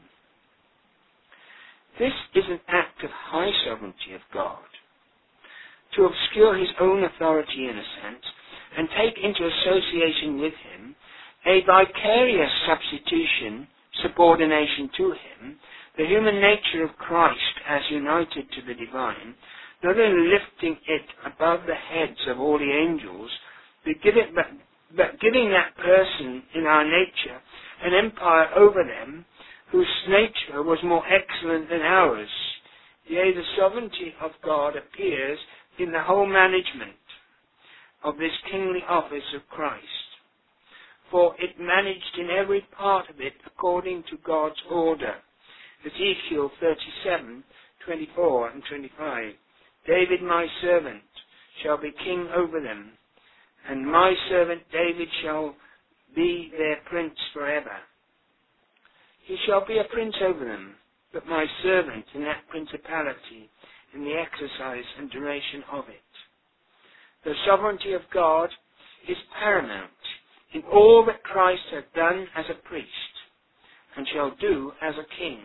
[SPEAKER 1] This is an act of high sovereignty of God. To obscure his own authority in a sense, and take into association with him a vicarious substitution, subordination to him, the human nature of Christ as united to the divine, not only lifting it above the heads of all the angels, but, give it, but, but giving that person in our nature an empire over them, whose nature was more excellent than ours. Yea, the sovereignty of God appears in the whole management of this kingly office of Christ. For it managed in every part of it according to God's order. Ezekiel thirty-seven, twenty-four and twenty-five. David my servant shall be king over them, and my servant David shall be their prince forever. He shall be a prince over them, but my servant in that principality, in the exercise and duration of it. The sovereignty of God is paramount in all that Christ hath done as a priest, and shall do as a king.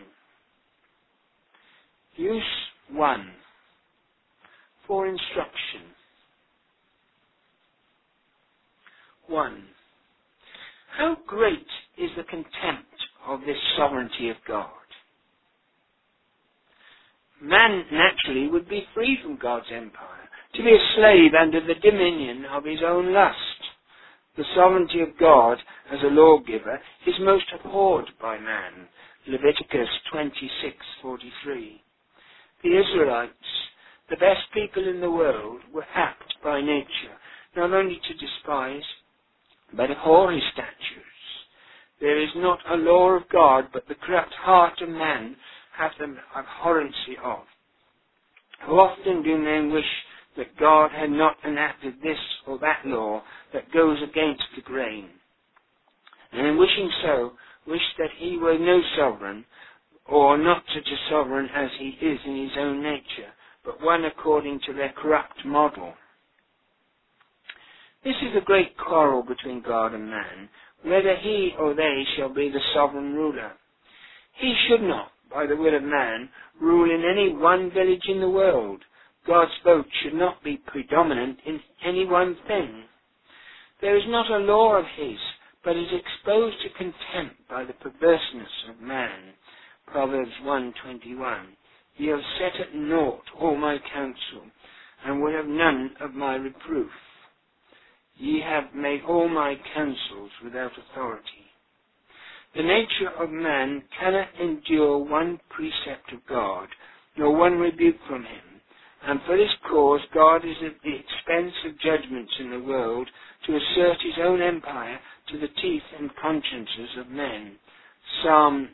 [SPEAKER 1] Use one. For instruction. One. How great is the contempt of this sovereignty of God? Man naturally would be free from God's empire, to be a slave under the dominion of his own lust. The sovereignty of God as a lawgiver is most abhorred by man. Leviticus twenty-six forty-three. The Israelites, the best people in the world, were apt by nature not only to despise, but abhor his statutes. There is not a law of God, but the corrupt heart of man hath an abhorrency of. How often do men wish that God had not enacted this or that law that goes against the grain, and in wishing so, wish that he were no sovereign, or not such a sovereign as he is in his own nature, but one according to their corrupt model. This is a great quarrel between God and man, whether he or they shall be the sovereign ruler. He should not, by the will of man, rule in any one village in the world. God's vote should not be predominant in any one thing. There is not a law of his, but is exposed to contempt by the perverseness of man. Proverbs one twenty-one. Ye have set at naught all my counsel, and would have none of my reproof. Ye have made all my counsels without authority. The nature of man cannot endure one precept of God, nor one rebuke from him, and for this cause God is at the expense of judgments in the world to assert his own empire to the teeth and consciences of men. Psalm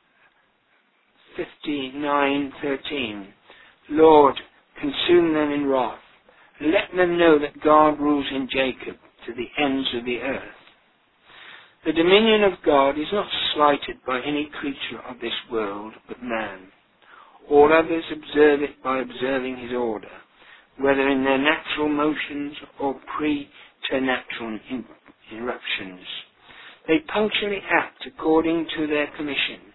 [SPEAKER 1] fifty-nine thirteen. Lord, consume them in wrath. Let them know that God rules in Jacob to the ends of the earth. The dominion of God is not slighted by any creature of this world but man. All others observe it by observing his order, whether in their natural motions or preternatural eruptions. They punctually act according to their commission.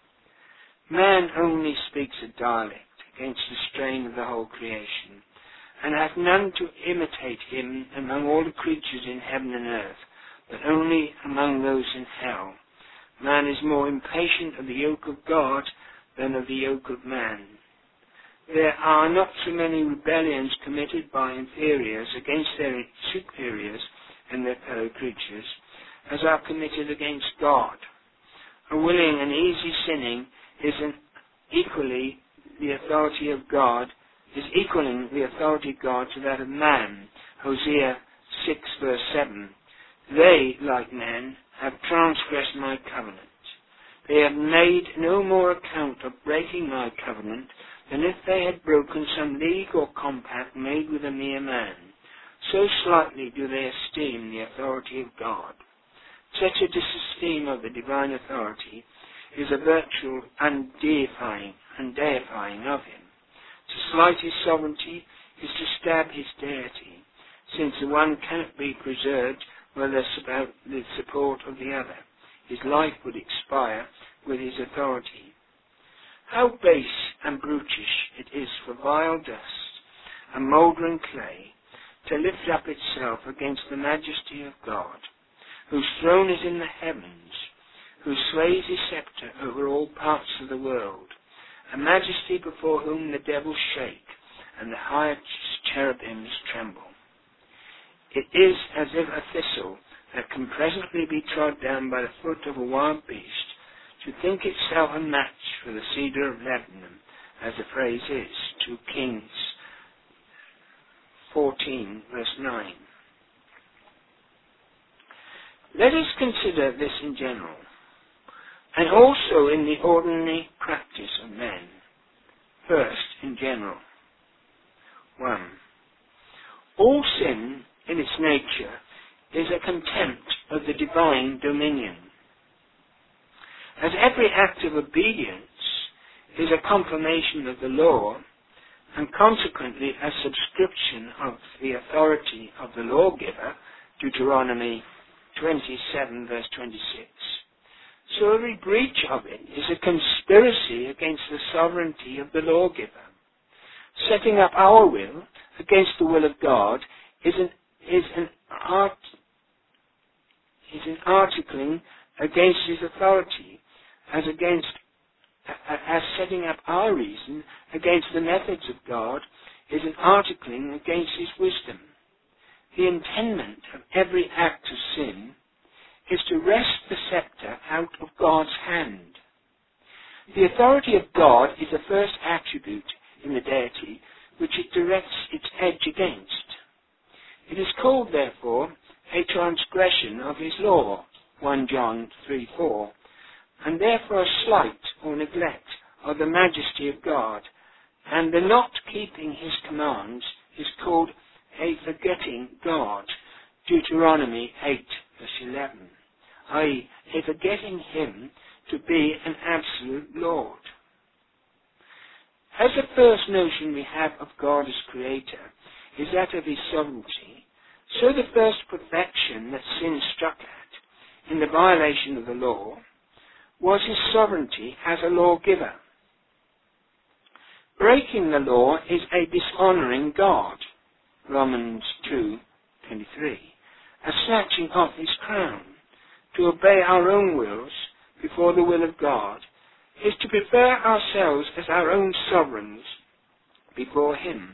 [SPEAKER 1] Man only speaks a dialect against the strain of the whole creation, and hath none to imitate him among all the creatures in heaven and earth, but only among those in hell. Man is more impatient of the yoke of God than of the yoke of man. There are not so many rebellions committed by inferiors against their superiors and their fellow creatures as are committed against God. A willing and easy sinning is an equally the authority of God, is equaling the authority of God to that of man. Hosea six verse seven. They, like men, have transgressed my covenant. They have made no more account of breaking my covenant than if they had broken some league or compact made with a mere man. So slightly do they esteem the authority of God. Such a disesteem of the divine authority is a virtual undeifying, undeifying of him. To slight his sovereignty is to stab his deity, since the one cannot be preserved without the support of the other. His life would expire with his authority. How base and brutish it is for vile dust and mouldering clay to lift up itself against the majesty of God, whose throne is in the heavens, who sways his sceptre over all parts of the world, a majesty before whom the devils shake and the highest cherubims tremble. It is as if a thistle that can presently be trod down by the foot of a wild beast to think itself a match for the cedar of Lebanon, as the phrase is, two Kings fourteen verse nine. Let us consider this in general, and also in the ordinary practice of men. First, in general. One. All sin, in its nature, is a contempt of the divine dominion. As every act of obedience is a confirmation of the law, and consequently a subscription of the authority of the lawgiver, Deuteronomy twenty-seven verse twenty-six, so every breach of it is a conspiracy against the sovereignty of the lawgiver. Setting up our will against the will of God is an is an art is an articling against his authority, as against as setting up our reason against the methods of God is an articling against his wisdom. The intendment of every act of sin is to wrest the scepter out of God's hand. The authority of God is the first attribute in the deity which it directs its edge against. It is called, therefore, a transgression of his law, First John three four, and therefore a slight or neglect of the majesty of God, and the not keeping his commands is called a forgetting God, Deuteronomy eight verse eleven, that is, a forgetting him to be an absolute Lord. As the first notion we have of God as Creator is that of his sovereignty, so the first perfection that sin struck at, in the violation of the law, was his sovereignty as a lawgiver. Breaking the law is a dishonouring God, Romans two twenty-three, a snatching off his crown. To obey our own wills before the will of God is to prefer ourselves as our own sovereigns before him.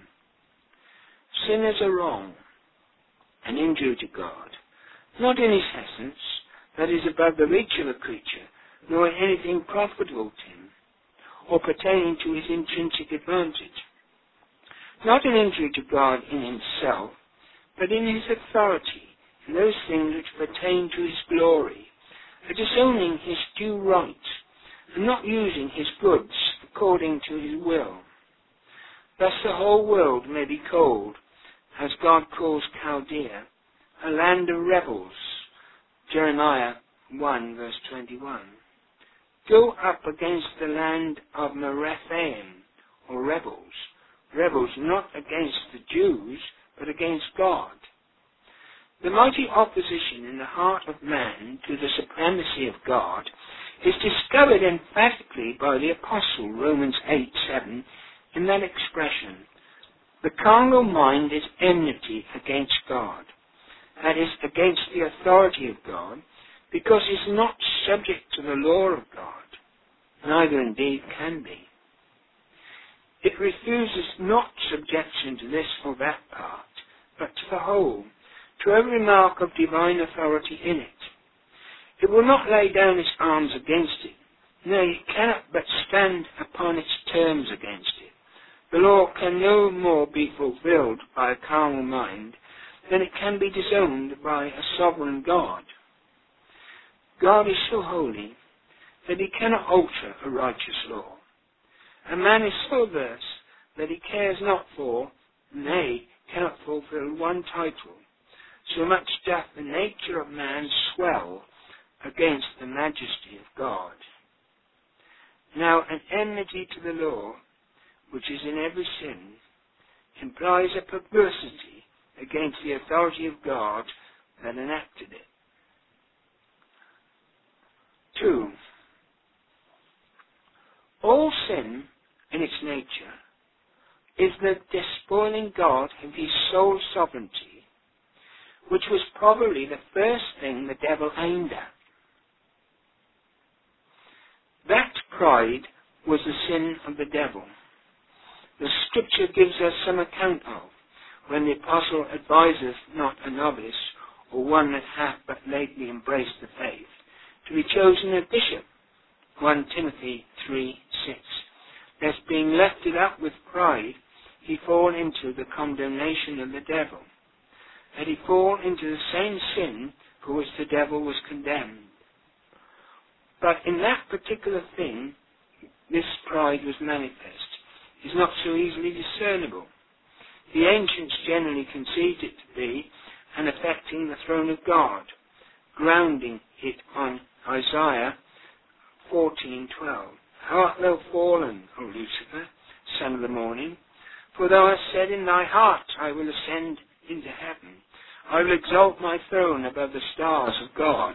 [SPEAKER 1] Sin is a wrong, an injury to God, not in its essence, that is above the reach of a creature, nor in anything profitable to him, or pertaining to his intrinsic advantage. Not an injury to God in himself, but in his authority, in those things which pertain to his glory, a disowning his due right, and not using his goods according to his will. Thus the whole world may be called, as God calls Chaldea, a land of rebels. Jeremiah one verse twenty-one. Go up against the land of Merathaim, or rebels. Rebels not against the Jews, but against God. The mighty opposition in the heart of man to the supremacy of God is discovered emphatically by the Apostle, Romans eight seven, in that expression, the carnal mind is enmity against God, that is, against the authority of God, because it is not subject to the law of God, neither indeed can be. It refuses not subjection to this or that part, but to the whole, to every mark of divine authority in it. It will not lay down its arms against it, nay, it cannot but stand upon its terms against it. The law can no more be fulfilled by a carnal mind than it can be disowned by a sovereign God. God is so holy that he cannot alter a righteous law. A man is so averse that he cares not for, nay, cannot fulfill one title. So much doth the nature of man swell against the majesty of God. Now an enmity to the law, which is in every sin, implies a perversity against the authority of God that enacted it. Two, all sin in its nature is the despoiling God of his sole sovereignty, which was probably the first thing the devil aimed at. That pride was the sin of the devil. The Scripture gives us some account of, when the Apostle adviseth not a novice, or one that hath but lately embraced the faith, to be chosen a bishop, First Timothy three six, lest being lifted up with pride, he fall into the condemnation of the devil, that he fall into the same sin for which the devil was condemned. But in that particular thing, this pride was manifest, is not so easily discernible. The ancients generally conceived it to be an affecting the throne of God, grounding it on Isaiah fourteen twelve. How art thou fallen, O Lucifer, son of the morning? For thou hast said in thy heart, I will ascend into heaven. I will exalt my throne above the stars of God.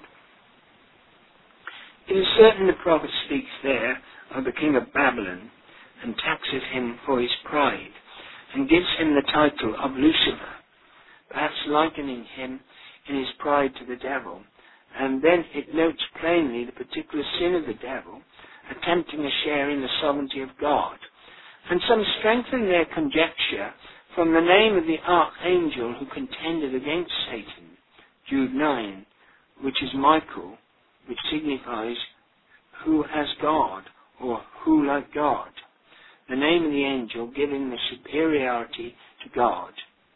[SPEAKER 1] It is certain the prophet speaks there of the king of Babylon, and taxeth him for his pride, and gives him the title of Lucifer, perhaps likening him in his pride to the devil, and then it notes plainly the particular sin of the devil, attempting a share in the sovereignty of God. And some strengthen their conjecture from the name of the archangel who contended against Satan, Jude nine, which is Michael, which signifies who as God, or who like God, the name of the angel giving the superiority to God,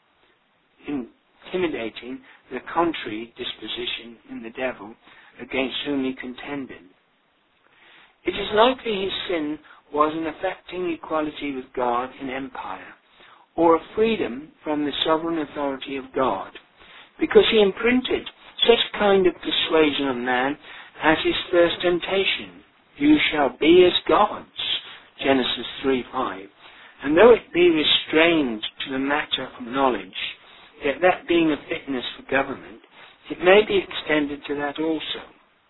[SPEAKER 1] intimidating the contrary disposition in the devil against whom he contended. It is likely his sin was an affecting equality with God in empire, or a freedom from the sovereign authority of God, because he imprinted such kind of persuasion on man as his first temptation. You shall be as gods, Genesis three five. And though it be restrained to the matter of knowledge, yet that being a fitness for government, it may be extended to that also.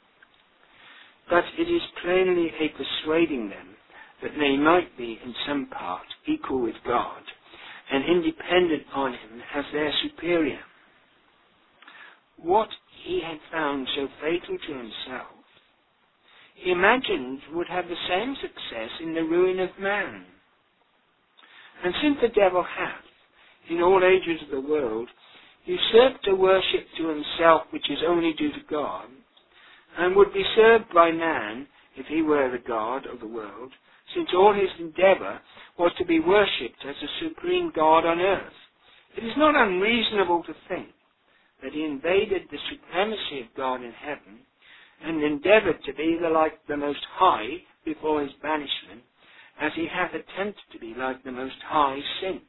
[SPEAKER 1] But it is plainly a persuading them that they might be in some part equal with God, and independent on him as their superior. What he had found so fatal to himself, he imagined would have the same success in the ruin of man. And since the devil hath, in all ages of the world, usurped a worship to himself which is only due to God, and would be served by man if he were the God of the world, since all his endeavour was to be worshipped as the supreme God on earth, it is not unreasonable to think that he invaded the supremacy of God in heaven, and endeavoured to be the like the Most High before his banishment, as he hath attempted to be like the Most High since.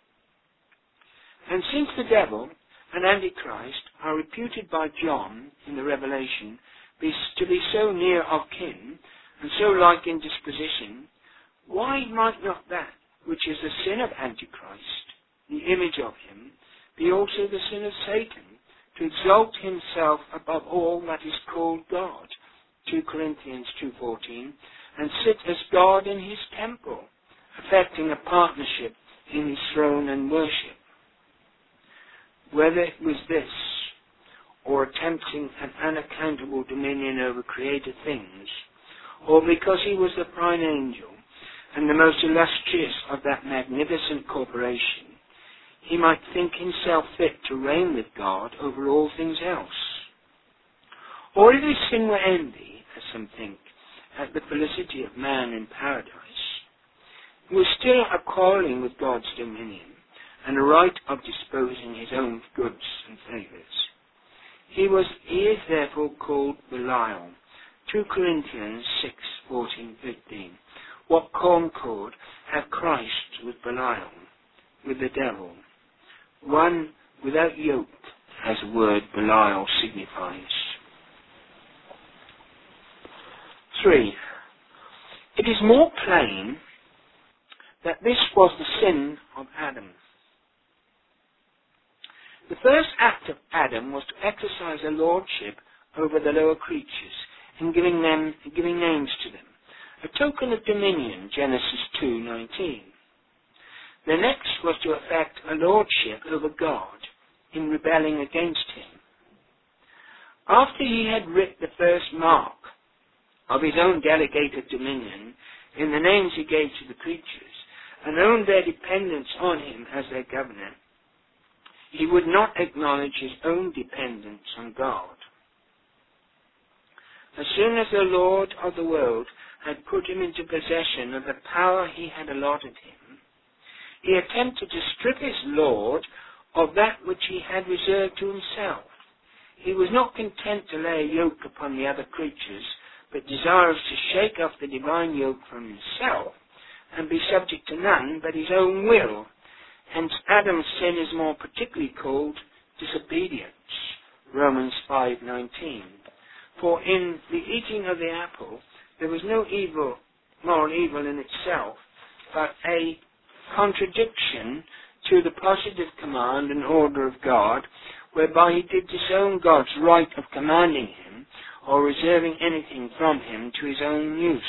[SPEAKER 1] And since the devil and Antichrist are reputed by John in the Revelation be, to be so near of kin, and so like in disposition, why might not that which is the sin of Antichrist, the image of him, be also the sin of Satan, to exalt himself above all that is called God, two Corinthians two fourteen, and sit as God in his temple, affecting a partnership in his throne and worship? Whether it was this, or attempting an unaccountable dominion over created things, or because he was the prime angel and the most illustrious of that magnificent corporation, he might think himself fit to reign with God over all things else. Or if his sin were envy, as some think, at the felicity of man in paradise, he was still a quarrelling with God's dominion, and a right of disposing his own goods and favours. He was, he is therefore called Belial, two Corinthians six fourteen fifteen. What concord hath Christ with Belial, with the devil? One without yoke, as the word Belial signifies. Three. It is more plain that this was the sin of Adam. The first act of Adam was to exercise a lordship over the lower creatures, in giving them, giving names to them, a token of dominion, Genesis two nineteen. The next was to effect a lordship over God, in rebelling against him. After he had writ the first mark of his own delegated dominion in the names he gave to the creatures, and owned their dependence on him as their governor, he would not acknowledge his own dependence on God. As soon as the Lord of the world had put him into possession of the power he had allotted him, he attempted to strip his Lord of that which he had reserved to himself. He was not content to lay a yoke upon the other creatures, but desirous to shake off the divine yoke from himself, and be subject to none but his own will. Hence Adam's sin is more particularly called disobedience, Romans five nineteen. For in the eating of the apple there was no evil, moral evil in itself, but a contradiction to the positive command and order of God, whereby he did disown God's right of commanding him, or reserving anything from him to his own use.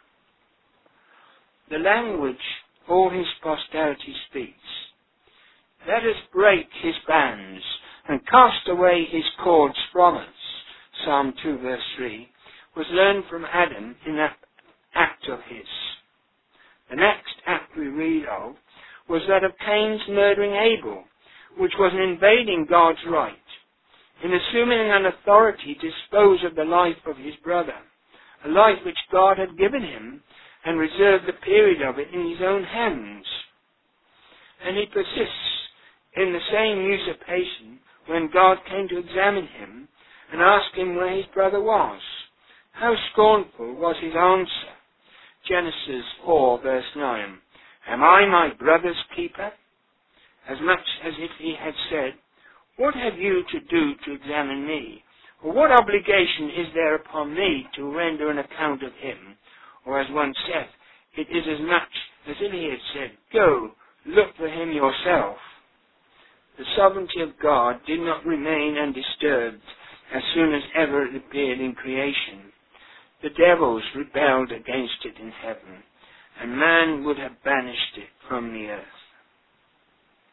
[SPEAKER 1] The language all his posterity speaks, let us break his bands, and cast away his cords from us, Psalm two verse three, was learned from Adam in that act of his. The next act we read of was that of Cain's murdering Abel, which was an invading God's right, in assuming an authority to dispose of the life of his brother, a life which God had given him, and reserved the period of it in his own hands. And he persists in the same usurpation when God came to examine him and ask him where his brother was. How scornful was his answer. Genesis four verse nine. Am I my brother's keeper? As much as if he had said, what have you to do to examine me? Or what obligation is there upon me to render an account of him? Or as one said, it is as much as if he had said, go, look for him yourself. The sovereignty of God did not remain undisturbed as soon as ever it appeared in creation. The devils rebelled against it in heaven, and man would have banished it from the earth.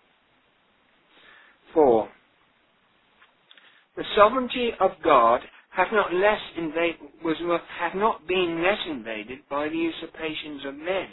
[SPEAKER 1] Four. The sovereignty of God have not less invade, was, have not been less invaded by the usurpations of men.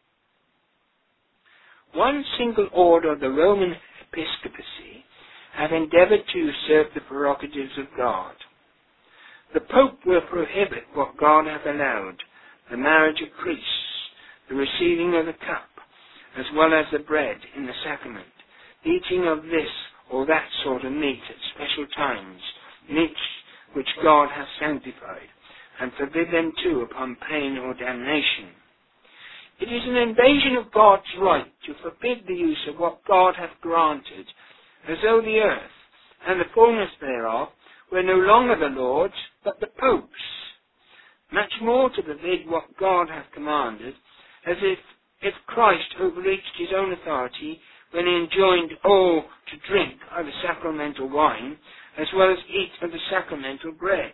[SPEAKER 1] One single order of the Roman episcopacy have endeavoured to usurp the prerogatives of God. The Pope will prohibit what God hath allowed, the marriage of priests, the receiving of the cup, as well as the bread in the sacrament, the eating of this or that sort of meat at special times, meats which God hath sanctified, and forbid them too upon pain or damnation. It is an invasion of God's right to forbid the use of what God hath granted, as though the earth and the fullness thereof were no longer the Lord's, but the Pope's. Much more to forbid what God hath commanded, as if, if Christ overreached his own authority when he enjoined all to drink of the sacramental wine, as well as eat of the sacramental bread.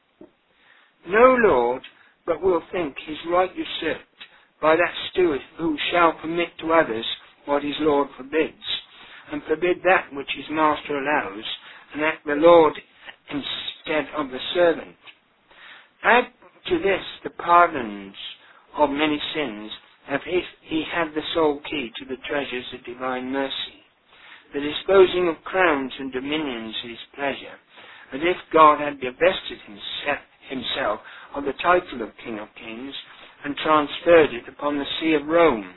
[SPEAKER 1] No Lord but will think his right usurped by that steward who shall permit to others what his Lord forbids, and forbid that which his master allows, and act the Lord instead of the servant. Add to this the pardons of many sins, as if he had the sole key to the treasures of divine mercy, the disposing of crowns and dominions at his pleasure, as if God had divested himself of the title of King of Kings, and transferred it upon the see of Rome.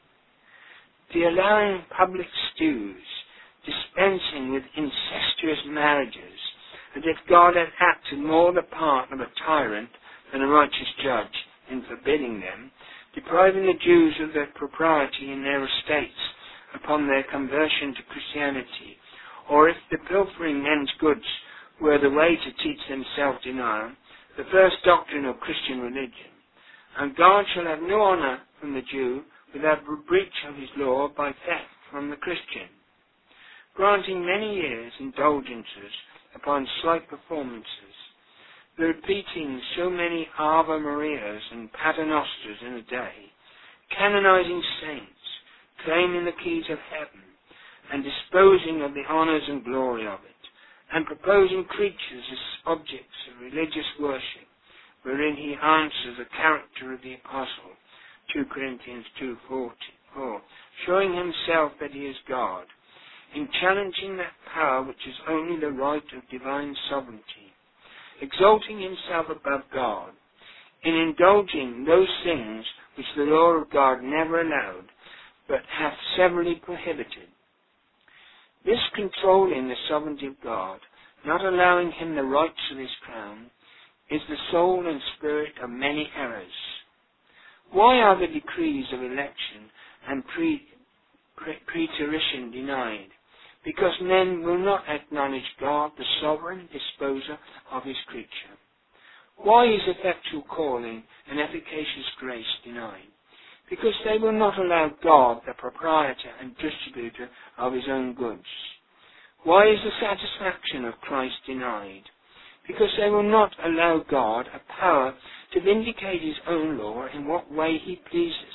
[SPEAKER 1] The allowing public stews, dispensing with incestuous marriages, as if God had acted more the part of a tyrant than a righteous judge in forbidding them, depriving the Jews of their propriety in their estates upon their conversion to Christianity, or if the pilfering men's goods were the way to teach them self-denial, the first doctrine of Christian religion. And God shall have no honour from the Jew without breach of his law by theft from the Christian. Granting many years indulgences upon slight performances, the repeating so many Ave Marias and Paternosters in a day, canonizing saints, claiming the keys of heaven, and disposing of the honours and glory of it, and proposing creatures as objects of religious worship, wherein he answers the character of the Apostle, two Corinthians two four, showing himself that he is God, in challenging that power which is only the right of divine sovereignty, exalting himself above God, in indulging those things which the law of God never allowed, but hath severally prohibited. This controlling the sovereignty of God, not allowing him the rights of his crown, is the soul and spirit of many errors. Why are the decrees of election and pre, pre, preterition denied? Because men will not acknowledge God, the sovereign disposer of his creature. Why is effectual calling and efficacious grace denied? Because they will not allow God, the proprietor and distributor of his own goods. Why is the satisfaction of Christ denied? Because they will not allow God a power to vindicate his own law in what way he pleases.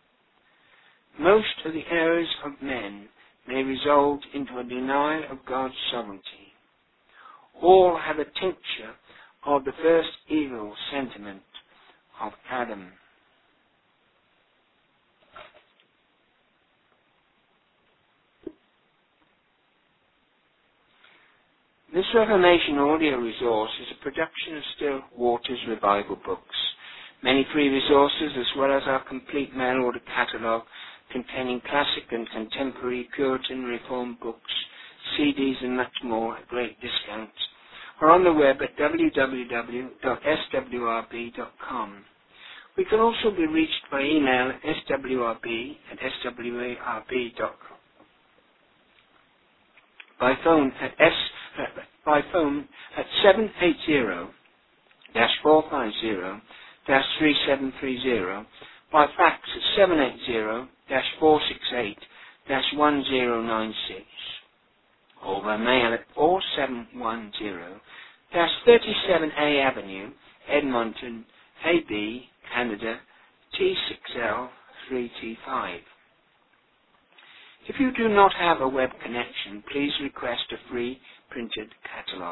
[SPEAKER 1] Most of the errors of men may result into a denial of God's sovereignty. All have a tincture of the first evil sentiment of Adam. This Reformation audio resource is a production of Still Waters Revival Books. Many free resources, as well as our complete mail order catalogue containing classic and contemporary Puritan Reformed books, C Ds and much more at great discounts, are on the web at w w w dot s w r b dot com. We can also be reached by email at s w r b at s w a r b dot com. By phone at s uh, by phone at seven eight zero, four five zero, three seven three zero, by fax at seven eight zero, four six eight, one zero nine six, or by mail at four seven one zero, thirty-seven A Avenue, Edmonton, A B, Canada, T six L three T five. If you do not have a web connection, please request a free printed catalogue.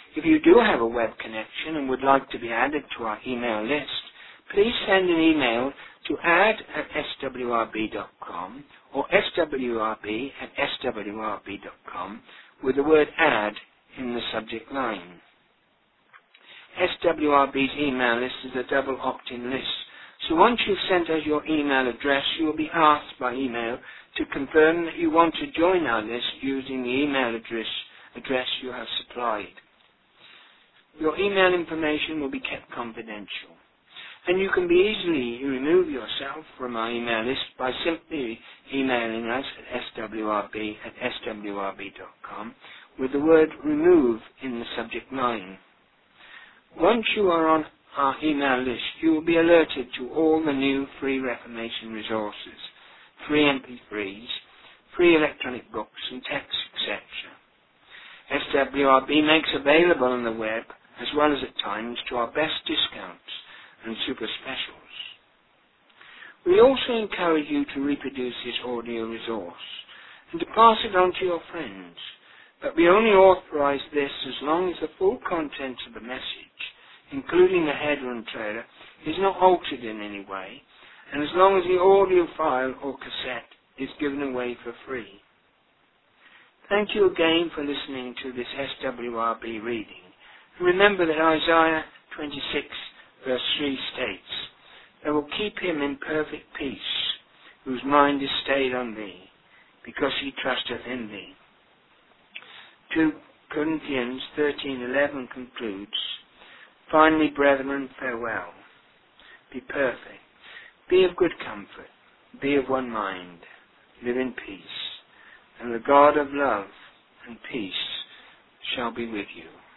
[SPEAKER 1] If you do have a web connection and would like to be added to our email list, please send an email to add at s w r b dot com or s w r b at s w r b dot com with the word add in the subject line. S W R B's email list is a double opt-in list, so once you've sent us your email address, you will be asked by email to confirm that you want to join our list using the email address, address you have supplied. Your email information will be kept confidential, and you can be easily remove yourself from our email list by simply emailing us at s w r b at s w r b dot com with the word remove in the subject line. Once you are on our email list, you will be alerted to all the new free Reformation resources, free M P threes, free electronic books and texts, et cetera. S W R B makes available on the web, as well as at times, to our best discounts and super specials. We also encourage you to reproduce this audio resource and to pass it on to your friends, but we only authorize this as long as the full contents of the message, including the header and trailer, is not altered in any way, and as long as the audio file or cassette is given away for free. Thank you again for listening to this S W R B reading. And remember that Isaiah twenty-six verse three states, "They will keep him in perfect peace, whose mind is stayed on thee, because he trusteth in thee." Second Corinthians thirteen eleven concludes, "Finally, brethren, farewell. Be perfect. Be of good comfort. Be of one mind. Live in peace. And the God of love and peace shall be with you."